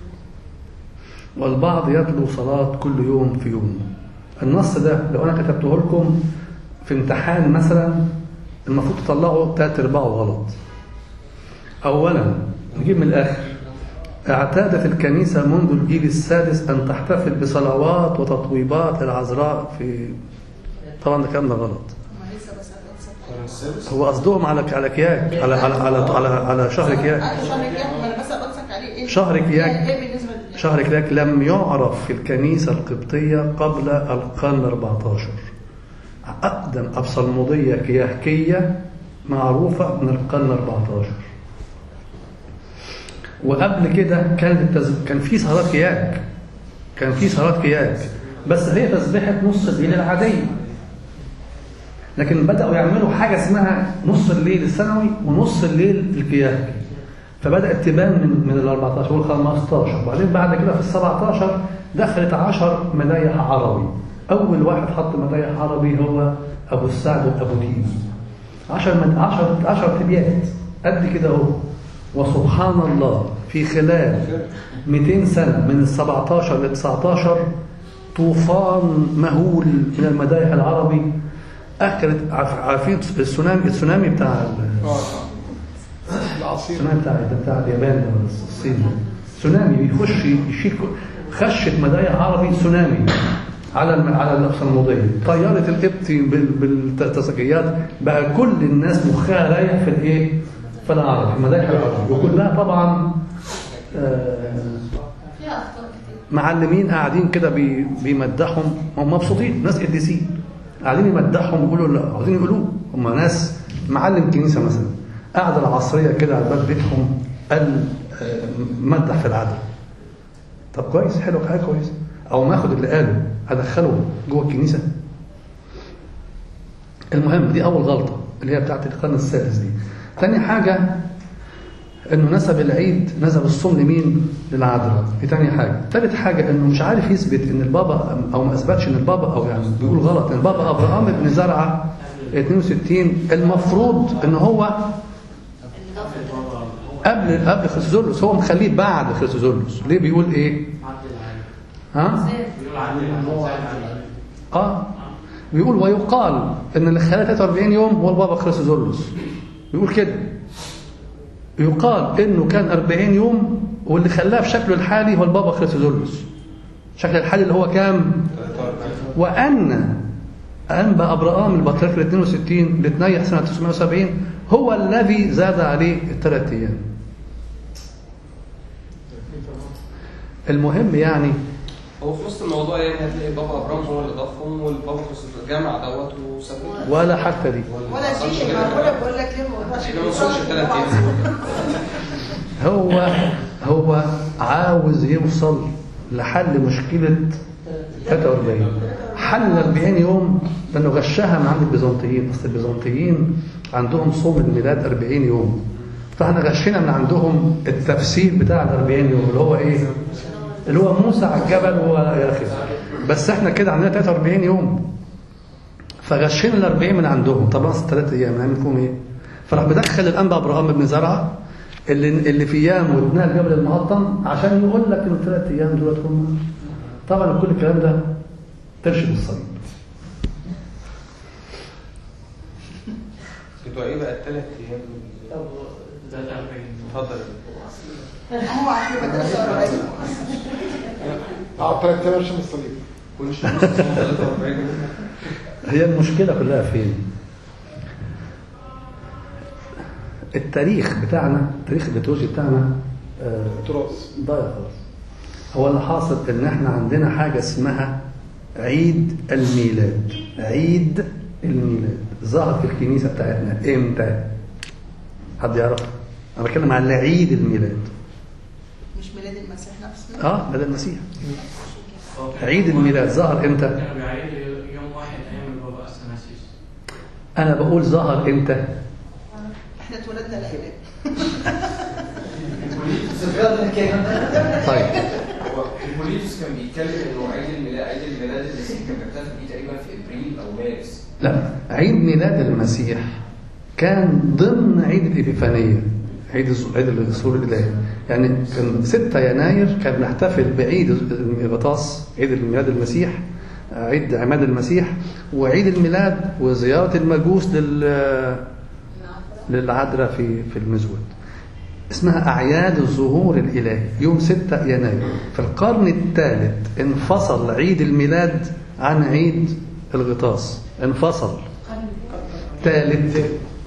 والبعض يتلو صلاة كل يوم في يوم. النص ده لو أنا كتبته لكم في امتحان مثلا المفروض تطلعوا تلات أرباعه غلط. أولا نجيب من الآخر: اعتادت الكنيسة منذ الجيل السادس أن تحتفل بصلوات وتطويبات العذراء في، طبعا ده كلام غلط. هو قصدهم على على كياك، على على على على, على شهر كياك. شهر كياك شهر كياك لم يعرف في الكنيسة القبطية قبل القرن الأربعة عشر. أقدم أبصلمودية كياكية معروفة من القرن الأربعة عشر. وقبل كده كانت التز... كان في سهرات كياك، كان في سهرات كياك بس هي تسبيحة نص الليل العادية. لكن بدأوا يعملوا حاجة اسمها نص الليل السنوي ونص الليل الكياكي، فبدأت تبان من من ال أربعة عشر وال خمسة عشر. وبعدين بعد كده في ال سبعة عشر دخلت عشر مدايح عربي. أول واحد حط مدايح عربي هو أبو السعد أبو تيم. عشر من عشر عشر تبيات قد كده هو. وسبحان الله في خلال مئتين سنة من ال سبعة عشر لل تسعة عشر طوفان مهول من المدايح العربي أكلت. عارفين السونامي السونامي بتاع السونامي بتاع بتاع اليابان ولا الصين؟ سونامي بيخش يشيل خشت مدايح عربي سونامي على على الأبصلمودية. طيارة القبطي بالتسجيات بقى كل الناس مخها رايح في الايه؟ في العربي، مدايح العربي، وكلها طبعا آه معلمين قاعدين كده بيمدحهم، هم مبسوطين، ناس قديسين قاعدين يمدحهم ويقولوا لا عاوزين يقولوه. هم ناس معلم كنيسة مثلا قاعد العصرية كده على باب بيتهم قال مدح في العدل. طب كويس، حلو، حاجة كويس. أو ما أخد اللي قاله أدخله جوه الكنيسة. المهم دي أول غلطة اللي هي بتاعت القرن السادس دي. تاني حاجة إنه نسب العيد، نسب الصوم لمين؟ للعذراء. دي تاني حاجة. تالت حاجة إنه مش عارف يثبت إن البابا، أو ما أثبتش إن البابا، أو يعني بيقول غلط إن البابا أبراهام بن زرعة اثنين وستين المفروض إن هو قبل قبل خريستوس، هو مخليه بعد خريستوس. ليه بيقول إيه؟ ها؟ آه بيقول ويقال إن اللي خلاه ثلاثة وأربعين يوم هو البابا خريستوس. بيقول كده، يقال إنه كان أربعين يوم واللي خلاه في شكله الحالي هو البابا خريستوس. شكل الحالي اللي هو كام؟ وأن أنبا أبراهام البطريرك اثنين وستين اللي اتنيح سنة تسعمائة وسبعين هو الذي زاد عليه الثلاث أيام. المهم يعني هو في وسط الموضوع يعني هتلاقي بابا ابراهيم هو اللي ضافهم والبابا جمع دوت وسابه، ولا حتى دي ولا شيء. معقوله بقول لك ليه ما عشان ما وصلش الثلاث ايام. هو هو عاوز يوصل لحل مشكله ثلاثة وأربعين. حل أربعين يوم لانه غشها من عند البيزنطيين. اصل البيزنطيين عندهم صوم الميلاد أربعين يوم، فاحنا غشينا من عندهم التفسير بتاع ال أربعين يوم اللي هو ايه؟ اللي هو موسى على الجبل ويا اخي. بس احنا كده عندنا ثلاثة وأربعين يوم، فغشينا ال أربعين من عندهم. طبعا ثلاث ايام نعمل فيهم ايه؟ فراح بدخل الانبا ابراهام بن زرعه اللي اللي في ايام وابناء الجبل المقطم عشان يقول لك ان الثلاث ايام دول هم. طبعا كل الكلام ده ترشد الصليب. بتوع ايه بقى الثلاث ايام؟ طب ده الأربعين. اتفضل. هو عارف ثلاثة وأربعين. اه ثلاث ايام عشان الصليب. كل شهر ثلاثة وأربعين. هي المشكله كلها فين؟ التاريخ بتاعنا، التاريخ الليتورجي بتاعنا تراث ضايع خلاص. هو اللي حاصل ان احنا عندنا حاجه اسمها عيد الميلاد. عيد الميلاد ظهر في الكنيسه بتاعتنا امتى؟ حد يعرف؟ انا بتكلم عن عيد الميلاد. مش ميلاد المسيح نفسه. اه ميلاد المسيح. عيد الميلاد ظهر امتى؟ كانوا بيعيدوا يوم واحد ايام البابا اثناسيوس. انا بقول ظهر امتى؟ احنا اتولدنا الآلام. طيب هو هيبوليتوس كان بيتكلم انه عيد الميلاد عيد الميلاد المسيح كان بيحتفل بيه تقريبا في ابريل او مارس. لا، عيد ميلاد المسيح كان ضمن عيد الإبيفانية، عيد عيد الظهور الإلهي. يعني كان ستة يناير كان بنحتفل بعيد الغطاس، عيد الميلاد المسيح، عيد عماد المسيح، وعيد الميلاد وزيارة المجوس لل للعذراء في في المزود. اسمها أعياد الظهور الإلهي يوم ستة يناير. في القرن الثالث انفصل عيد الميلاد عن عيد الغطاس، انفصل. ثالث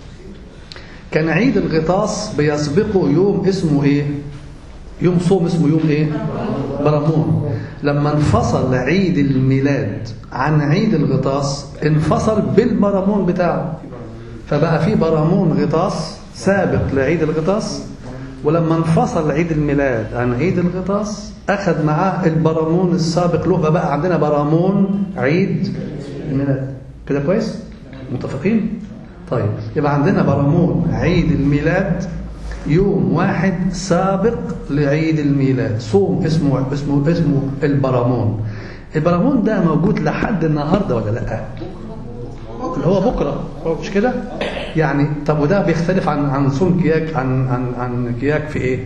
كان عيد الغطاس بيسبقه يوم اسمه ايه؟ يوم صوم اسمه يوم ايه؟ برامون. لما انفصل عيد الميلاد عن عيد الغطاس انفصل بالبرامون بتاعه، فبقى في برامون غطاس سابق لعيد الغطاس، ولما انفصل عيد الميلاد عن عيد الغطاس أخذ معاه البرامون السابق له، فبقى عندنا برامون عيد الميلاد. كده كويس؟ متفقين؟ طيب يبقى عندنا برامون عيد الميلاد يوم واحد سابق لعيد الميلاد، صوم اسمه اسمه اسمه البرامون. البرامون ده موجود لحد النهارده ولا لا؟ اللي هو بكره، مش كده؟ يعني طب وده بيختلف عن عن صوم كياك عن عن عن كياك في ايه؟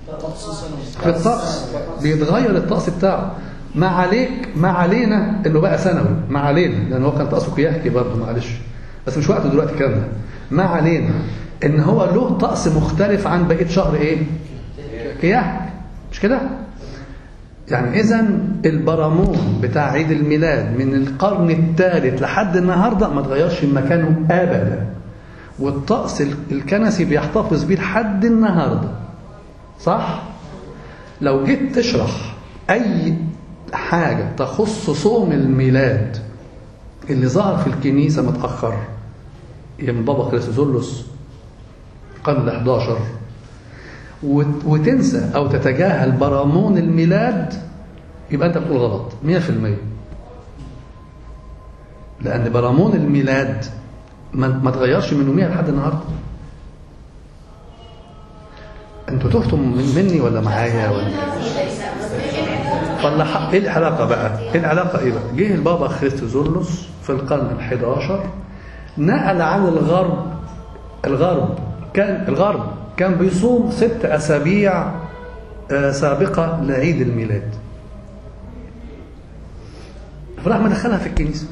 في الطقس، بيتغير الطقس بتاعه. ما عليك ما علينا انه بقى سنوي، ما علينا لان هو كان طقسه كياكي برضه، معلش بس مش وقته دلوقتي الكلام ده. ما علينا ان هو له طقس مختلف عن بقيه شهر ايه؟ كياك، مش كده؟ يعني اذا البرامون بتاع عيد الميلاد من القرن الثالث لحد النهارده ما اتغيرش من مكانه ابدا، والطقس الكنسي بيحتفظ بيه لحد النهارده، صح؟ لو جيت تشرح اي حاجه تخص صوم الميلاد اللي ظهر في الكنيسه متاخر يوم بابا كريستوزولوس القرن الحداشر، وتنسى او تتجاهل برامون الميلاد، يبقى انت بتقول غلط مية في المية. لان برامون الميلاد ما تغيرش من يوميها لحد النهارده. انتوا تهتم مني ولا معايا ولا ولا ايه العلاقه بقى؟ ايه العلاقه ايه بقى؟ جه البابا كريستوزولوس في القرن الحداشر نقل عن الغرب. الغرب كان الغرب كان بيصوم ست أسابيع سابقة لعيد الميلاد، فراح مدخلها في الكنيسة،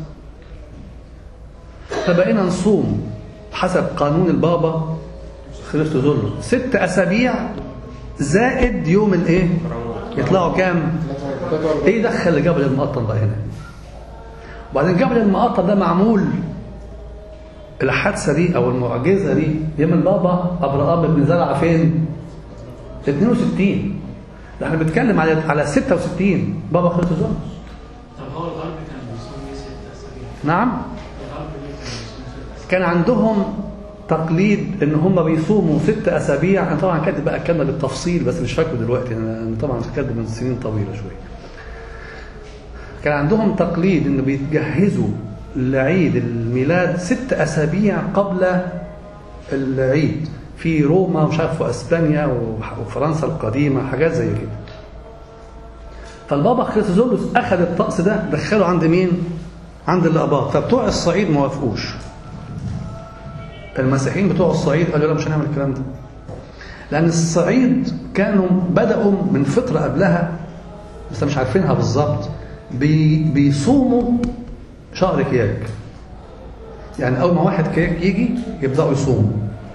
فبقينا نصوم حسب قانون البابا كريستوزولوس ست أسابيع زائد يوم الايه؟ يطلعوا كام؟ ايه دخل جبل المقطم بقى هنا؟ وبعدين جبل المقطم ده معمول، الحادثة دي أو المعجزة دي يوم البابا أبراهام بن زرعة فين؟ اثنين وستين. ده احنا بنتكلم على على ستة وستين بابا كريستوزولوس. طب هو الغرب كان بيصوم ايه ست اسابيع؟ نعم؟ الغرب ليه كان بيصوم ست اسابيع؟ كان عندهم تقليد ان هم بيصوموا ست اسابيع. انا طبعا كاتب بقى الكلمه بالتفصيل بس مش فاكره دلوقتي، انا طبعا كاتبه من سنين طويله شويه. كان عندهم تقليد ان بيتجهزوا لعيد الميلاد ست أسابيع قبل العيد في روما ومش عارف واسبانيا وفرنسا القديمه، حاجات زي كده. فالبابا كريستوزولوس اخذ الطقس ده دخله عند مين؟ عند الاباط. فبتوع الصعيد ما وافقوش. المسيحيين بتوع الصعيد قالوا لا مش هنعمل الكلام ده، لان الصعيد كانوا بداوا من فتره قبلها بس مش عارفينها بالظبط، بي بيصوموا شهر كياك. يعني اول ما واحد كياك يجي يبداوا يصوموا.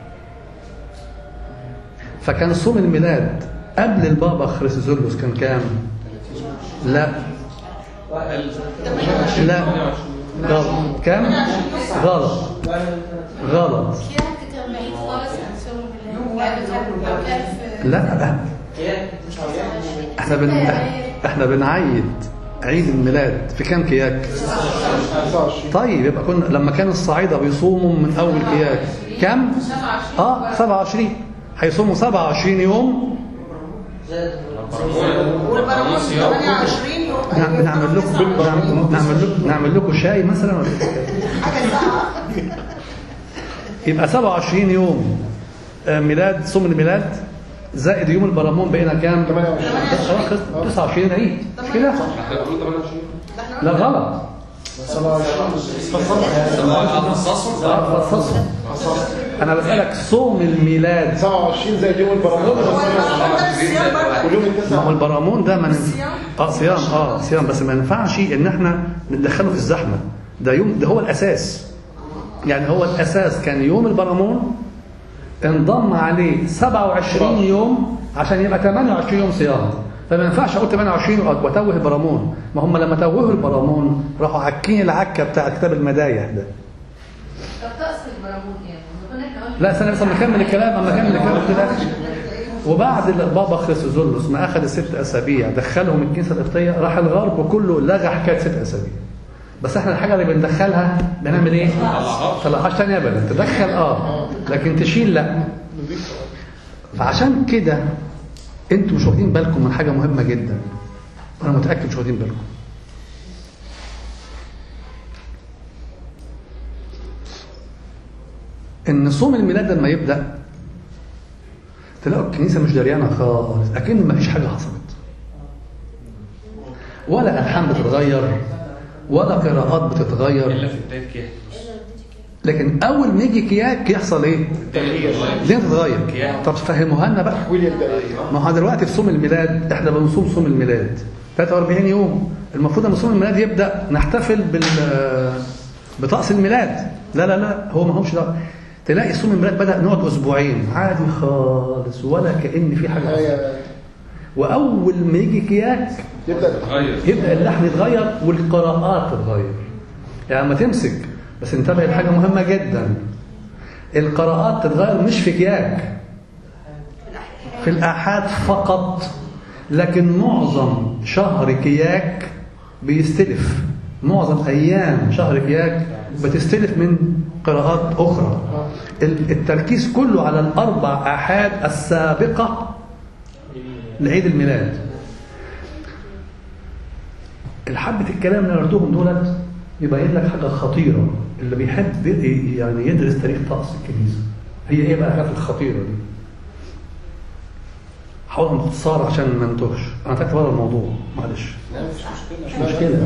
فكان صوم الميلاد قبل البابا كريستوزولوس كان كام؟ لا لا غلط. كام؟ غلط غلط. لا احنا بن... احنا بنعيد عيد الميلاد في كام كياك؟ طيب يبقى كنا لما كان الصعيدة بيصوموا من اول كياك كام؟ اه سبعة وعشرين. هيصوموا سبعة وعشرين يوم والبرامون ثمانية وعشرين نعم- نعمل لكم نعم- نعمل لكم نعمل لكم شاي مثلا ولا إيه؟ حاجه ساعه. يبقى سبعة وعشرين يوم آه، ميلاد صوم الميلاد زائد يوم البرامون بقينا كام؟ ثمانية وعشرين. تسعة وعشرين عيد مش كده؟ ده احنا لا غلط. سبعة وعشرين. فصصوا. انا بسألك صوم الميلاد. سبعة وعشرين زي اليوم البرامون هو ده الصيام برضه. واليوم ما هو التاسع. البرامون ده ما ننفع. الصيام؟ اه صيام اه صيام بس ما ينفعش ان احنا ندخله في الزحمه. ده يوم ده هو الاساس. يعني هو الاساس كان يوم البرامون انضم عليه سبعة وعشرين يوم عشان يبقى ثمانية وعشرين يوم صيام. فما ينفعش اقول ثمانية وعشرين واتوه البرامون. ما هم لما توهوا البرامون راحوا عاكين العكه بتاع كتاب المدايح ده. طب طقس البرامون يعني كنا احنا قلنا لا استنى بس اما اكمل الكلام اما اكمل الكلام كده. وبعد البابا خريستوزولوس ما اخذ الست اسابيع دخلهم الكنيسه القبطيه راح الغرب كله لغى حكايه ست اسابيع. بس احنا الحاجه اللي بندخلها بنعمل ايه؟ طلعهاش تاني ابدا. تدخل اه لكن تشيل لا. فعشان كده انتوا مش واخدين بالكم من حاجه مهمه جدا. انا متاكد مش واخدين بالكم. ان صوم الميلاد لما يبدا تلاقوا الكنيسه مش دريانه خالص اكن ما فيش حاجه حصلت. ولا الحان بتتغير ولا قراءات بتتغير. الا في بدايه كده. لكن اول ما يجي كياك يحصل ايه؟ ليه تتغير؟ طب فهموها لنا بقى. ويليام ده. ما هو دلوقتي في صوم الميلاد احنا بنصوم صوم الميلاد ثلاثة وأربعين يوم. المفروض ان صوم الميلاد يبدا نحتفل بال بطقس الميلاد. لا لا لا هو ما همش ده. تلاقي صوم الميلاد بدا نقعد اسبوعين عادي خالص ولا كأن في حاجه حصلت. واول ما يجي كياك يبدأ يبدا اللحن يتغير والقراءات تتغير. يعني ما تمسك بس انتبه لحاجه مهمه جدا. القراءات تتغير مش في كياك في الآحاد فقط. لكن معظم شهر كياك بيستلف. معظم أيام شهر كياك بتستلف من قراءات أخرى. التركيز كله على الأربع آحاد السابقة لعيد الميلاد. الحبة الكلام اللي قلتهم دولت يبين لك حاجة خطيرة. اللي بيحب يعني يدرس تاريخ طقس الكنيسة هي ايه بقى الحاجات الخطيرة دي؟ حاول باختصار عشان ما ننتهش. انا فاكر بره الموضوع معلش. مش مشكلة.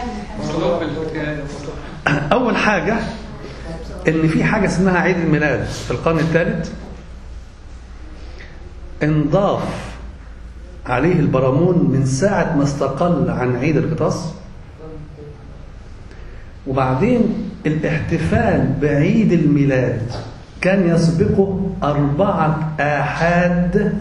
اول حاجة ان في حاجة اسمها عيد الميلاد في القرن الثالث انضاف عليه البرامون من ساعة ما استقل عن عيد القطاس. وبعدين الاحتفال بعيد الميلاد كان يسبقه أربعة آحاد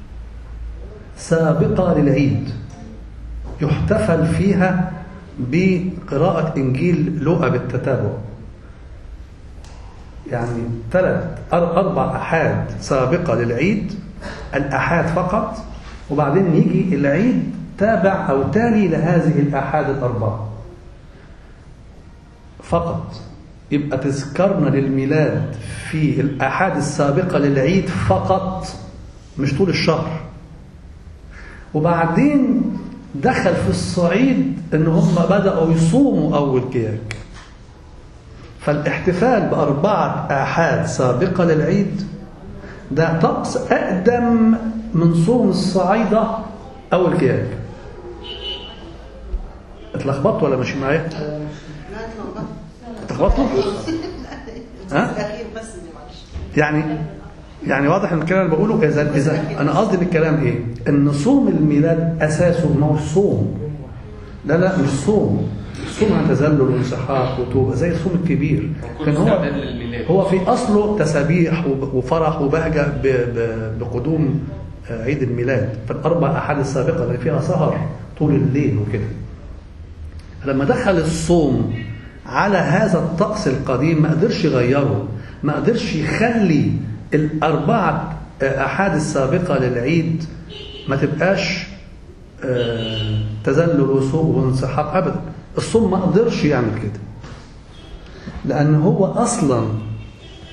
سابقة للعيد يحتفل فيها بقراءة إنجيل لوقا بالتتابع. يعني ثلاث أربع آحاد سابقة للعيد الآحاد فقط. وبعدين يجي العيد تابع أو تالي لهذه الآحاد الأربعة فقط. يبقى تذكرنا للميلاد في الآحاد السابقة للعيد فقط مش طول الشهر. وبعدين دخل في الصعيد ان هم بدأوا يصوموا أول كياك. فالاحتفال بأربعة آحاد سابقة للعيد ده طقس أقدم من صوم الصعيدة أول كياك. اتلخبطت ولا ماشي معايا؟ اتلخبطتوا؟ ها؟ الاخير بس اللي معلش. يعني يعني واضح ان الكلام اللي بقوله اذا اذا انا قصدي بالكلام ايه؟ ان صوم الميلاد اساسه ما هو صوم. لا لا مش صوم. صوم عن تذلل وانسحاق وتوبه زي الصوم الكبير. كان هو هو في اصله تسابيح وفرح وبهجه بقدوم عيد الميلاد. فالاربع احاد السابقه اللي فيها سهر طول الليل وكده. لما دخل الصوم على هذا الطقس القديم ما قدرش يغيره. ما قدرش يخلي الأربعة أحاد السابقة للعيد ما تبقاش تذلل وسوء وانسحاق أبدا. الصوم ما قدرش يعمل كده لأن هو أصلا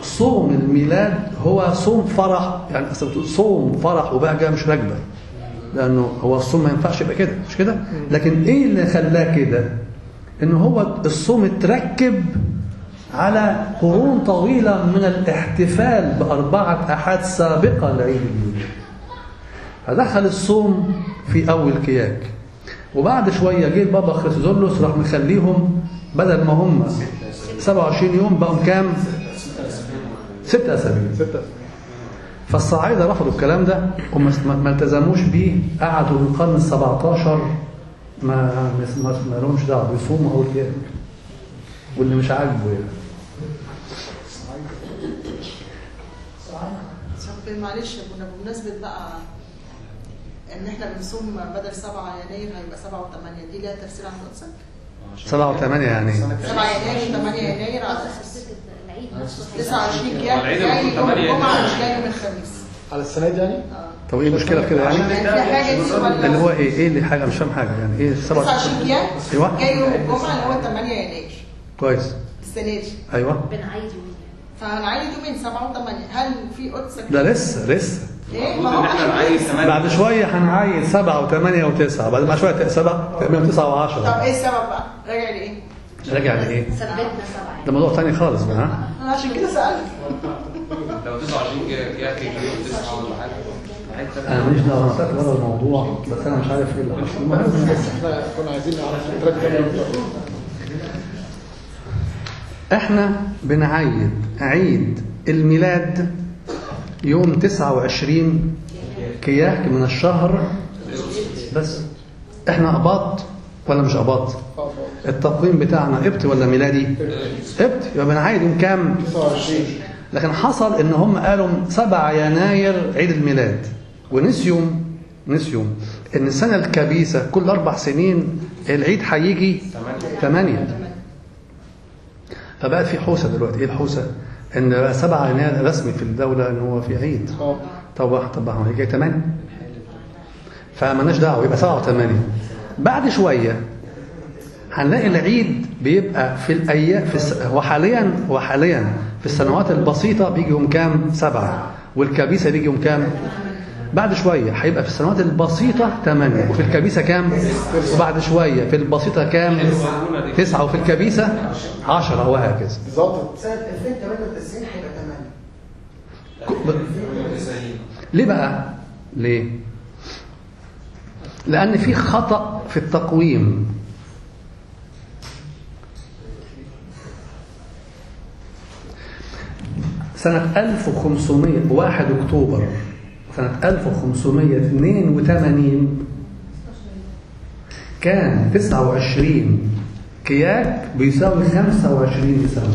صوم الميلاد هو صوم فرح. يعني صوم فرح وبهجة مش رجبة. لانه هو الصوم ما ينفعش يبقى كده، مش كده؟ لكن ايه اللي خلاه كده؟ ان هو الصوم اتركب على قرون طويله من الاحتفال باربعه احاد سابقه لعيد الميلاد. فدخل الصوم في اول كياك، وبعد شويه جه البابا خريستوزولوس راح مخليهم بدل ما هم سبعة وعشرين يوم بقوا كام؟ ستة اسابيع. فالصعايده رفضوا الكلام ده وما ما التزموش بيه، قعدوا من القرن السبعتاشر ما ما ما لهمش دعوه بيصوموا اول كياك، واللي مش عاجبه يعني. طب معلش كنا بمناسبه بقى ان احنا بنصوم بدل سبعة يناير هيبقى سبعة وثمانية، دي ليها تفسير عند قدسك؟ سبعة وثمانية يعني سبعة يناير وثمانية يناير على اساس تسعة وعشرين العيد جاي جاي يوم ثمانية الجمعه مش جاي يوم الخميس. على السنه دي يعني؟ طب ايه المشكله في كده يعني؟ يعني في حاجه دي ولا اللي هو ايه ايه اللي حاجه مش فاهم حاجه يعني ايه سبعة تسعة وعشرين جاي ايوه جاي يوم الجمعه اللي هو ثمانية يناير كويس السنه دي. ايوه بنعيد يومين. فهنعيد يومين سبعة وثمانية، هل في قدسك؟ ده لسه لسه ايه ما هو احنا نعيد ثمانية. بعد شويه هنعيد سبعة وثمانية وتسعة، بعد ما شويه سبعة ثمانية وتسعة طب وعشرة. ايه السبب بقى؟ راجع لايه؟ راجع لايه؟ ثبتنا سبعة. ده موضوع ثاني خالص بقى. ها انا عشان كده سالت. لو تسعة وعشرين كده في يوم تسعة ولا حاجه. انا ماليش دعوه، انا طلعت بره الموضوع بس انا مش عارف ايه اللي حصل. المهم احنا كنا عايزين نعرف نترجم. احنا بنعيد عيد الميلاد يوم تسعة وعشرين كياك من الشهر بس. احنا قباط ولا مش قباط؟ التقويم بتاعنا قبط ولا ميلادي؟ قبط. يبقى بنعيد يوم كام؟ تسعة وعشرين. لكن حصل ان هم قالوا سبعة يناير عيد الميلاد، ونسيوا نسيوا ان السنه الكبيسه كل اربع سنين العيد هيجي ثمانية. فبقى في حوسه دلوقتي. ايه الحوسه؟ ان بقى سبعة يناير رسمي في الدوله ان هو في عيد. اه طب طب هو هيجي ثمانية، فمالناش دعوه، يبقى سبعة وثمانية. بعد شويه هنلاقي العيد بيبقى في الايام في الس... وحاليا وحاليا في السنوات البسيطه بيجي يوم كام؟ سبعة، والكبيسه بيجي يوم كام؟ بعد شويه هيبقى في السنوات البسيطه ثمانية، وفي الكبيسه كام؟ وبعد شويه في البسيطه كام؟ تسعة، وفي الكبيسه عشرة، وهكذا. بالظبط. سنة ألفين وثمانية وتسعين هيبقى ثمانية. ليه بقى؟ ليه؟ لأن في خطأ في التقويم. سنة ألف وخمسمائة واحد أكتوبر سنة ألف وخمسمائة واثنين وثمانين كان تسعة وعشرين كياك بيساوي خمسة وعشرين ديسمبر.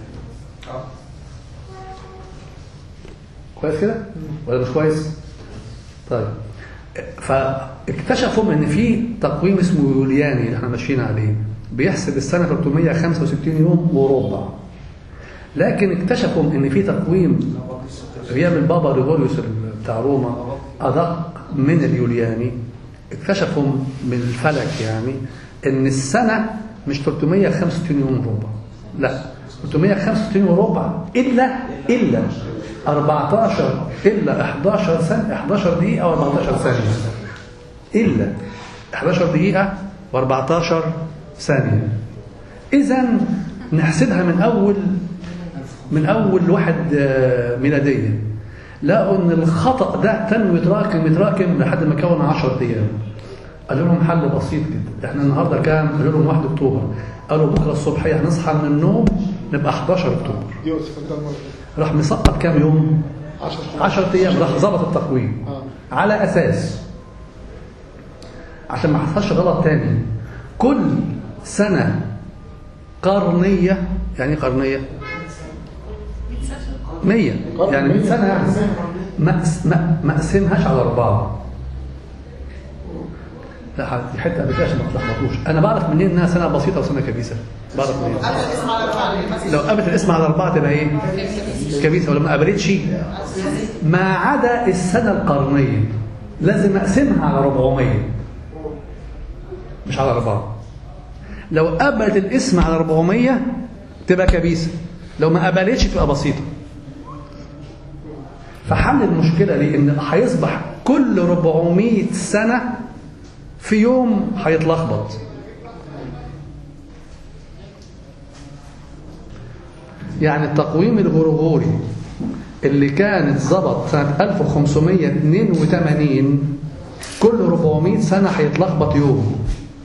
كويس كده؟ ولا مش كويس؟ طيب فاكتشفوا ان في تقويم اسمه يولياني احنا ماشيين عليه بيحسب السنه ثلاثمائة وخمسة وستين يوم وربع، لكن اكتشفوا ان في تقويم ايام البابا غريغوريوس بتاع روما ادق من اليولياني. اكتشفوا من الفلك يعني ان السنه مش ثلاثمائة وخمسة وستين يوم وربع، لا ثلاثمائة وخمسة وستين وربع الا الا أربعتاشر الا احد عشر سنه احد عشر دقيقه او أربعة عشر ثانيه، الا احد عشر دقيقه وأربعة عشر ثانيه. اذا نحسبها من اول من اول واحد ميلاديه. لقوا ان الخطا ده تنوي يتراكم يتراكم لحد ما كون عشرة ايام. قالوا لهم حل بسيط جدا، احنا النهارده كام؟ قالوا لهم واحد اكتوبر. قالوا بكره الصبح هنصحى من النوم نبقى احد عشر اكتوبر. راح مسقط كام يوم؟ عشرة ايام. راح ظبط التقويم على اساس عشان ما حصلش غلط تاني. كل سنه قرنيه، يعني ايه قرنيه؟ مية، يعني مية سنه يعني ما اقسمهاش على اربعه. لا دي حته قبل كده عشان ما تلخبطوش. انا بعرف منين انها سنه بسيطه وسنه كبيسه؟ بعرف منين؟ لو قابلت الاسم على اربعه تبقى ايه؟ كبيسه. ولو ما قابلتش ما عدا السنه القرنيه لازم اقسمها على أربعمائة مش على اربعه. لو قابلت الاسم على أربعمائة تبقى كبيسه، لو ما قابلتش تبقى بسيطه. فحل المشكله دي ان هيصبح كل أربعمائة سنة في يوم هيتلخبط. يعني التقويم الغرغوري اللي كان اتظبط سنة ألف وخمسمائة واثنين وثمانين كل أربعمائة سنة هيتلخبط يوم.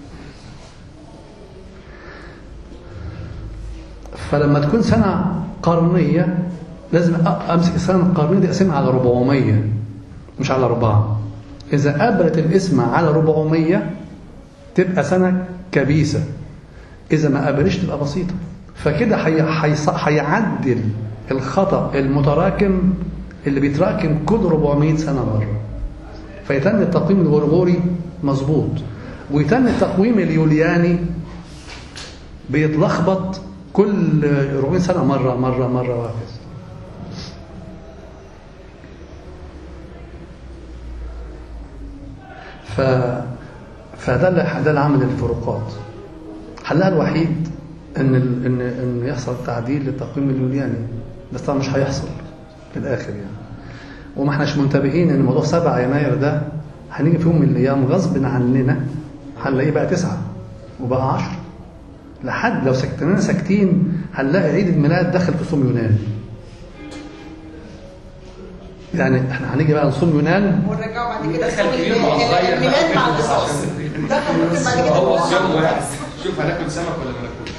فلما تكون سنة قرنية لازم أمسك السنة القرنية دي أقسمها على أربعمائة مش على أربعة. إذا قبلت القسمة على أربعمائة تبقى سنة كبيسة، إذا ما قبلش تبقى بسيطة. فكده هيعدل الخطأ المتراكم اللي بيتراكم كل أربعمائة سنة مرة، فيتم التقويم الغرغوري مظبوط، ويتم التقويم اليولياني بيتلخبط كل أربعمائة سنة مرة مرة مرة وهكذا. ف فده اللي ده اللي عمل الفروقات. حلها الوحيد ان ال... ان ان يحصل تعديل للتقويم اليولياني، بس طبعا مش هيحصل في الاخر يعني. وما احناش منتبهين ان موضوع سبعة يناير ده هنيجي في يوم من الايام غصب عننا هنلاقيه بقى تسعة وبقى عشرة، لحد لو سكتنا ساكتين هنلاقي عيد الميلاد دخل في صوم يونان. يعني احنا هنيجي بقى نصوم يونان ونرجعوا بعد كده دخل كبير مع صغير الميلاد مع القصص دخل ممكن بعد كده هو صيام واحد. شوف هناكل سمك ولا ما ناكلش؟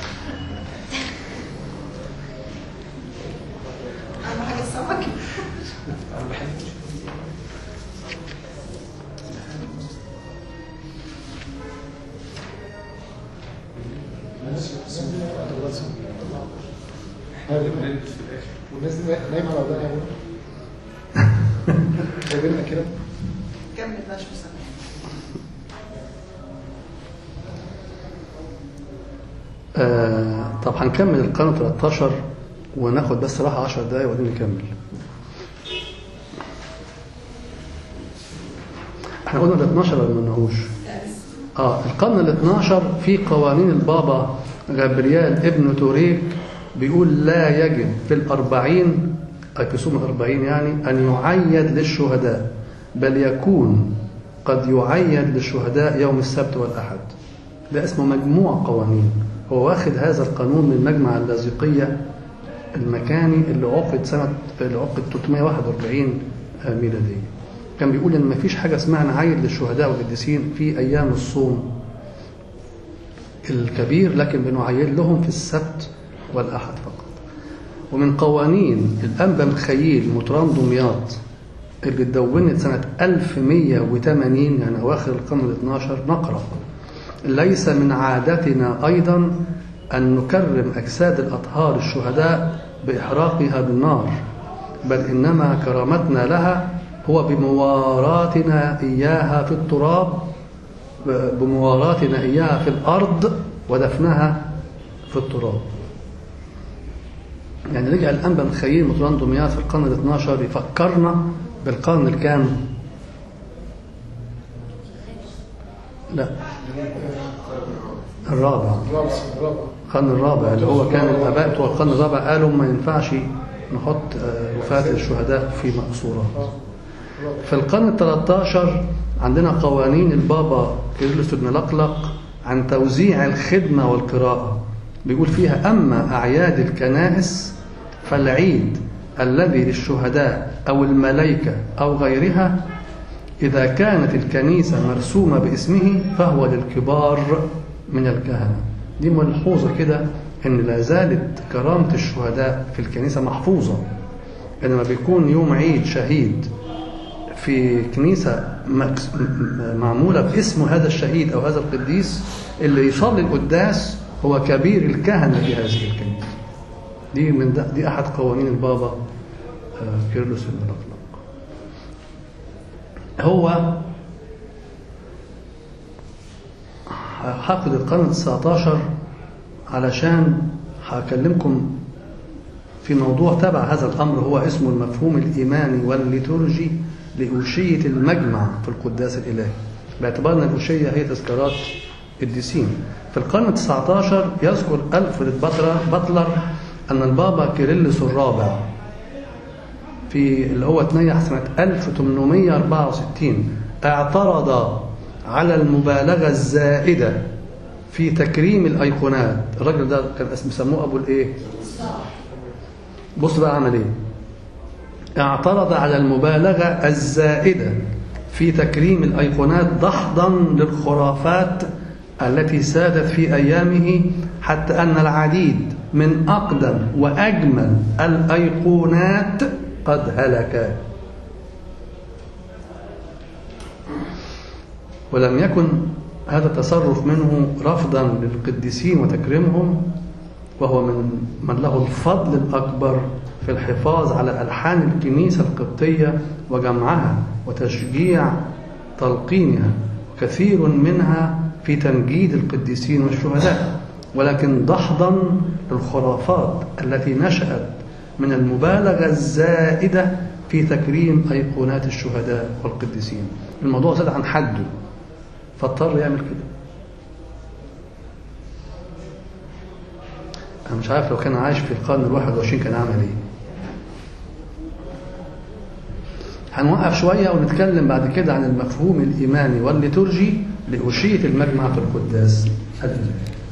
اهم حاجه السمك. انا بحب والناس دي نايمه على ودانها يا جايبيننا كده. كمل بقى شو سمك. آه طب هنكمل القرن ثلاثة عشر وناخد بس راحة عشر دقايق وبعدين نكمل. احنا قلنا ال اثناشر ولا ما قلناهوش؟ اه القرن ال اثناشر في قوانين البابا غابريال ابن توريك بيقول لا يجب في الأربعين أي في صوم الأربعين يعني أن يعيد للشهداء، بل يكون قد يعيد للشهداء يوم السبت والأحد. ده اسمه مجموع قوانين، هو واخد هذا القانون من مجمع اللاذقية المكاني اللي عقد سنة اللي عقد ثلاثمائة وواحد وأربعين ميلادية. كان بيقول إن ما فيش حاجة اسمها نعيد للشهداء والقديسين في أيام الصوم الكبير، لكن بنعيد لهم في السبت والأحد فقط. ومن قوانين الأنبا مخيل مطران دمياط اللي اتدونت سنة ألف ومائة وثمانين يعني أواخر القرن الاثناشر نقرأ: ليس من عادتنا أيضا أن نكرم أجساد الأطهار الشهداء بإحراقها بالنار، بل إنما كرامتنا لها هو بمواراتنا إياها في التراب بمواراتنا إياها في الأرض ودفنها في التراب. يعني رجع الأنبا مخيل مطران دمياط في القرن الاثناشر يفكرنا بالقرن الكام؟ لا الرابع، القرن الرابع اللي هو كان الآباء بتوع القرن الرابع قالوا ما ينفعش نحط وفاة الشهداء في مقصورات. في القرن الثالث عشر عندنا قوانين البابا كيرلس بن لقلق عن توزيع الخدمة والقراءة، بيقول فيها: أما أعياد الكنائس فالعيد الذي للشهداء أو الملائكة أو غيرها إذا كانت الكنيسة مرسومة باسمه فهو للكبار من الكهنة. دي ملحوظة كده إن لا زالت كرامة الشهداء في الكنيسة محفوظة، إنما بيكون يوم عيد شهيد في كنيسة معمولة باسم هذا الشهيد أو هذا القديس، اللي يصلي القداس هو كبير الكهنة في هذه الكنيسة. دي من دي أحد قوانين البابا كيرلس بن لقلق. هو هاخد القرن التاسع عشر علشان هكلمكم في موضوع تبع هذا الأمر، هو اسمه المفهوم الإيماني والليتورجي لأوشية المجمع في القداس الإلهي، باعتبار أن الأوشية هي تذكارات القديسين. في القرن التاسع عشر يذكر ألفريد باتلر أن البابا كيرلس الرابع في اللي هو اتنيح سنة ألف وثمانمائة وأربعة وستين اعترض على المبالغة الزائدة في تكريم الأيقونات. الراجل ده كان بيسموه أبو الإيه؟ بص بقى عمل إيه. اعترض على المبالغة الزائدة في تكريم الأيقونات دحضا للخرافات التي سادت في أيامه، حتى أن العديد من أقدم وأجمل الأيقونات قد هلك. ولم يكن هذا التصرف منه رفضا للقديسين وتكريمهم، وهو من من له الفضل الأكبر في الحفاظ على ألحان الكنيسة القبطية وجمعها وتشجيع تلقينها، وكثير منها في تمجيد القديسين والشهداء، ولكن دحضا للخرافات التي نشأت من المبالغة الزائدة في تكريم أيقونات الشهداء والقديسين. الموضوع زاد عن حده فاضطر يعمل كده. أنا مش عارف لو كان عايش في القرن الواحد والعشرين كان عمل إيه. هنوقف شوية ونتكلم بعد كده عن المفهوم الإيماني والليتورجي لأشية المجمع في القداس الإلهي.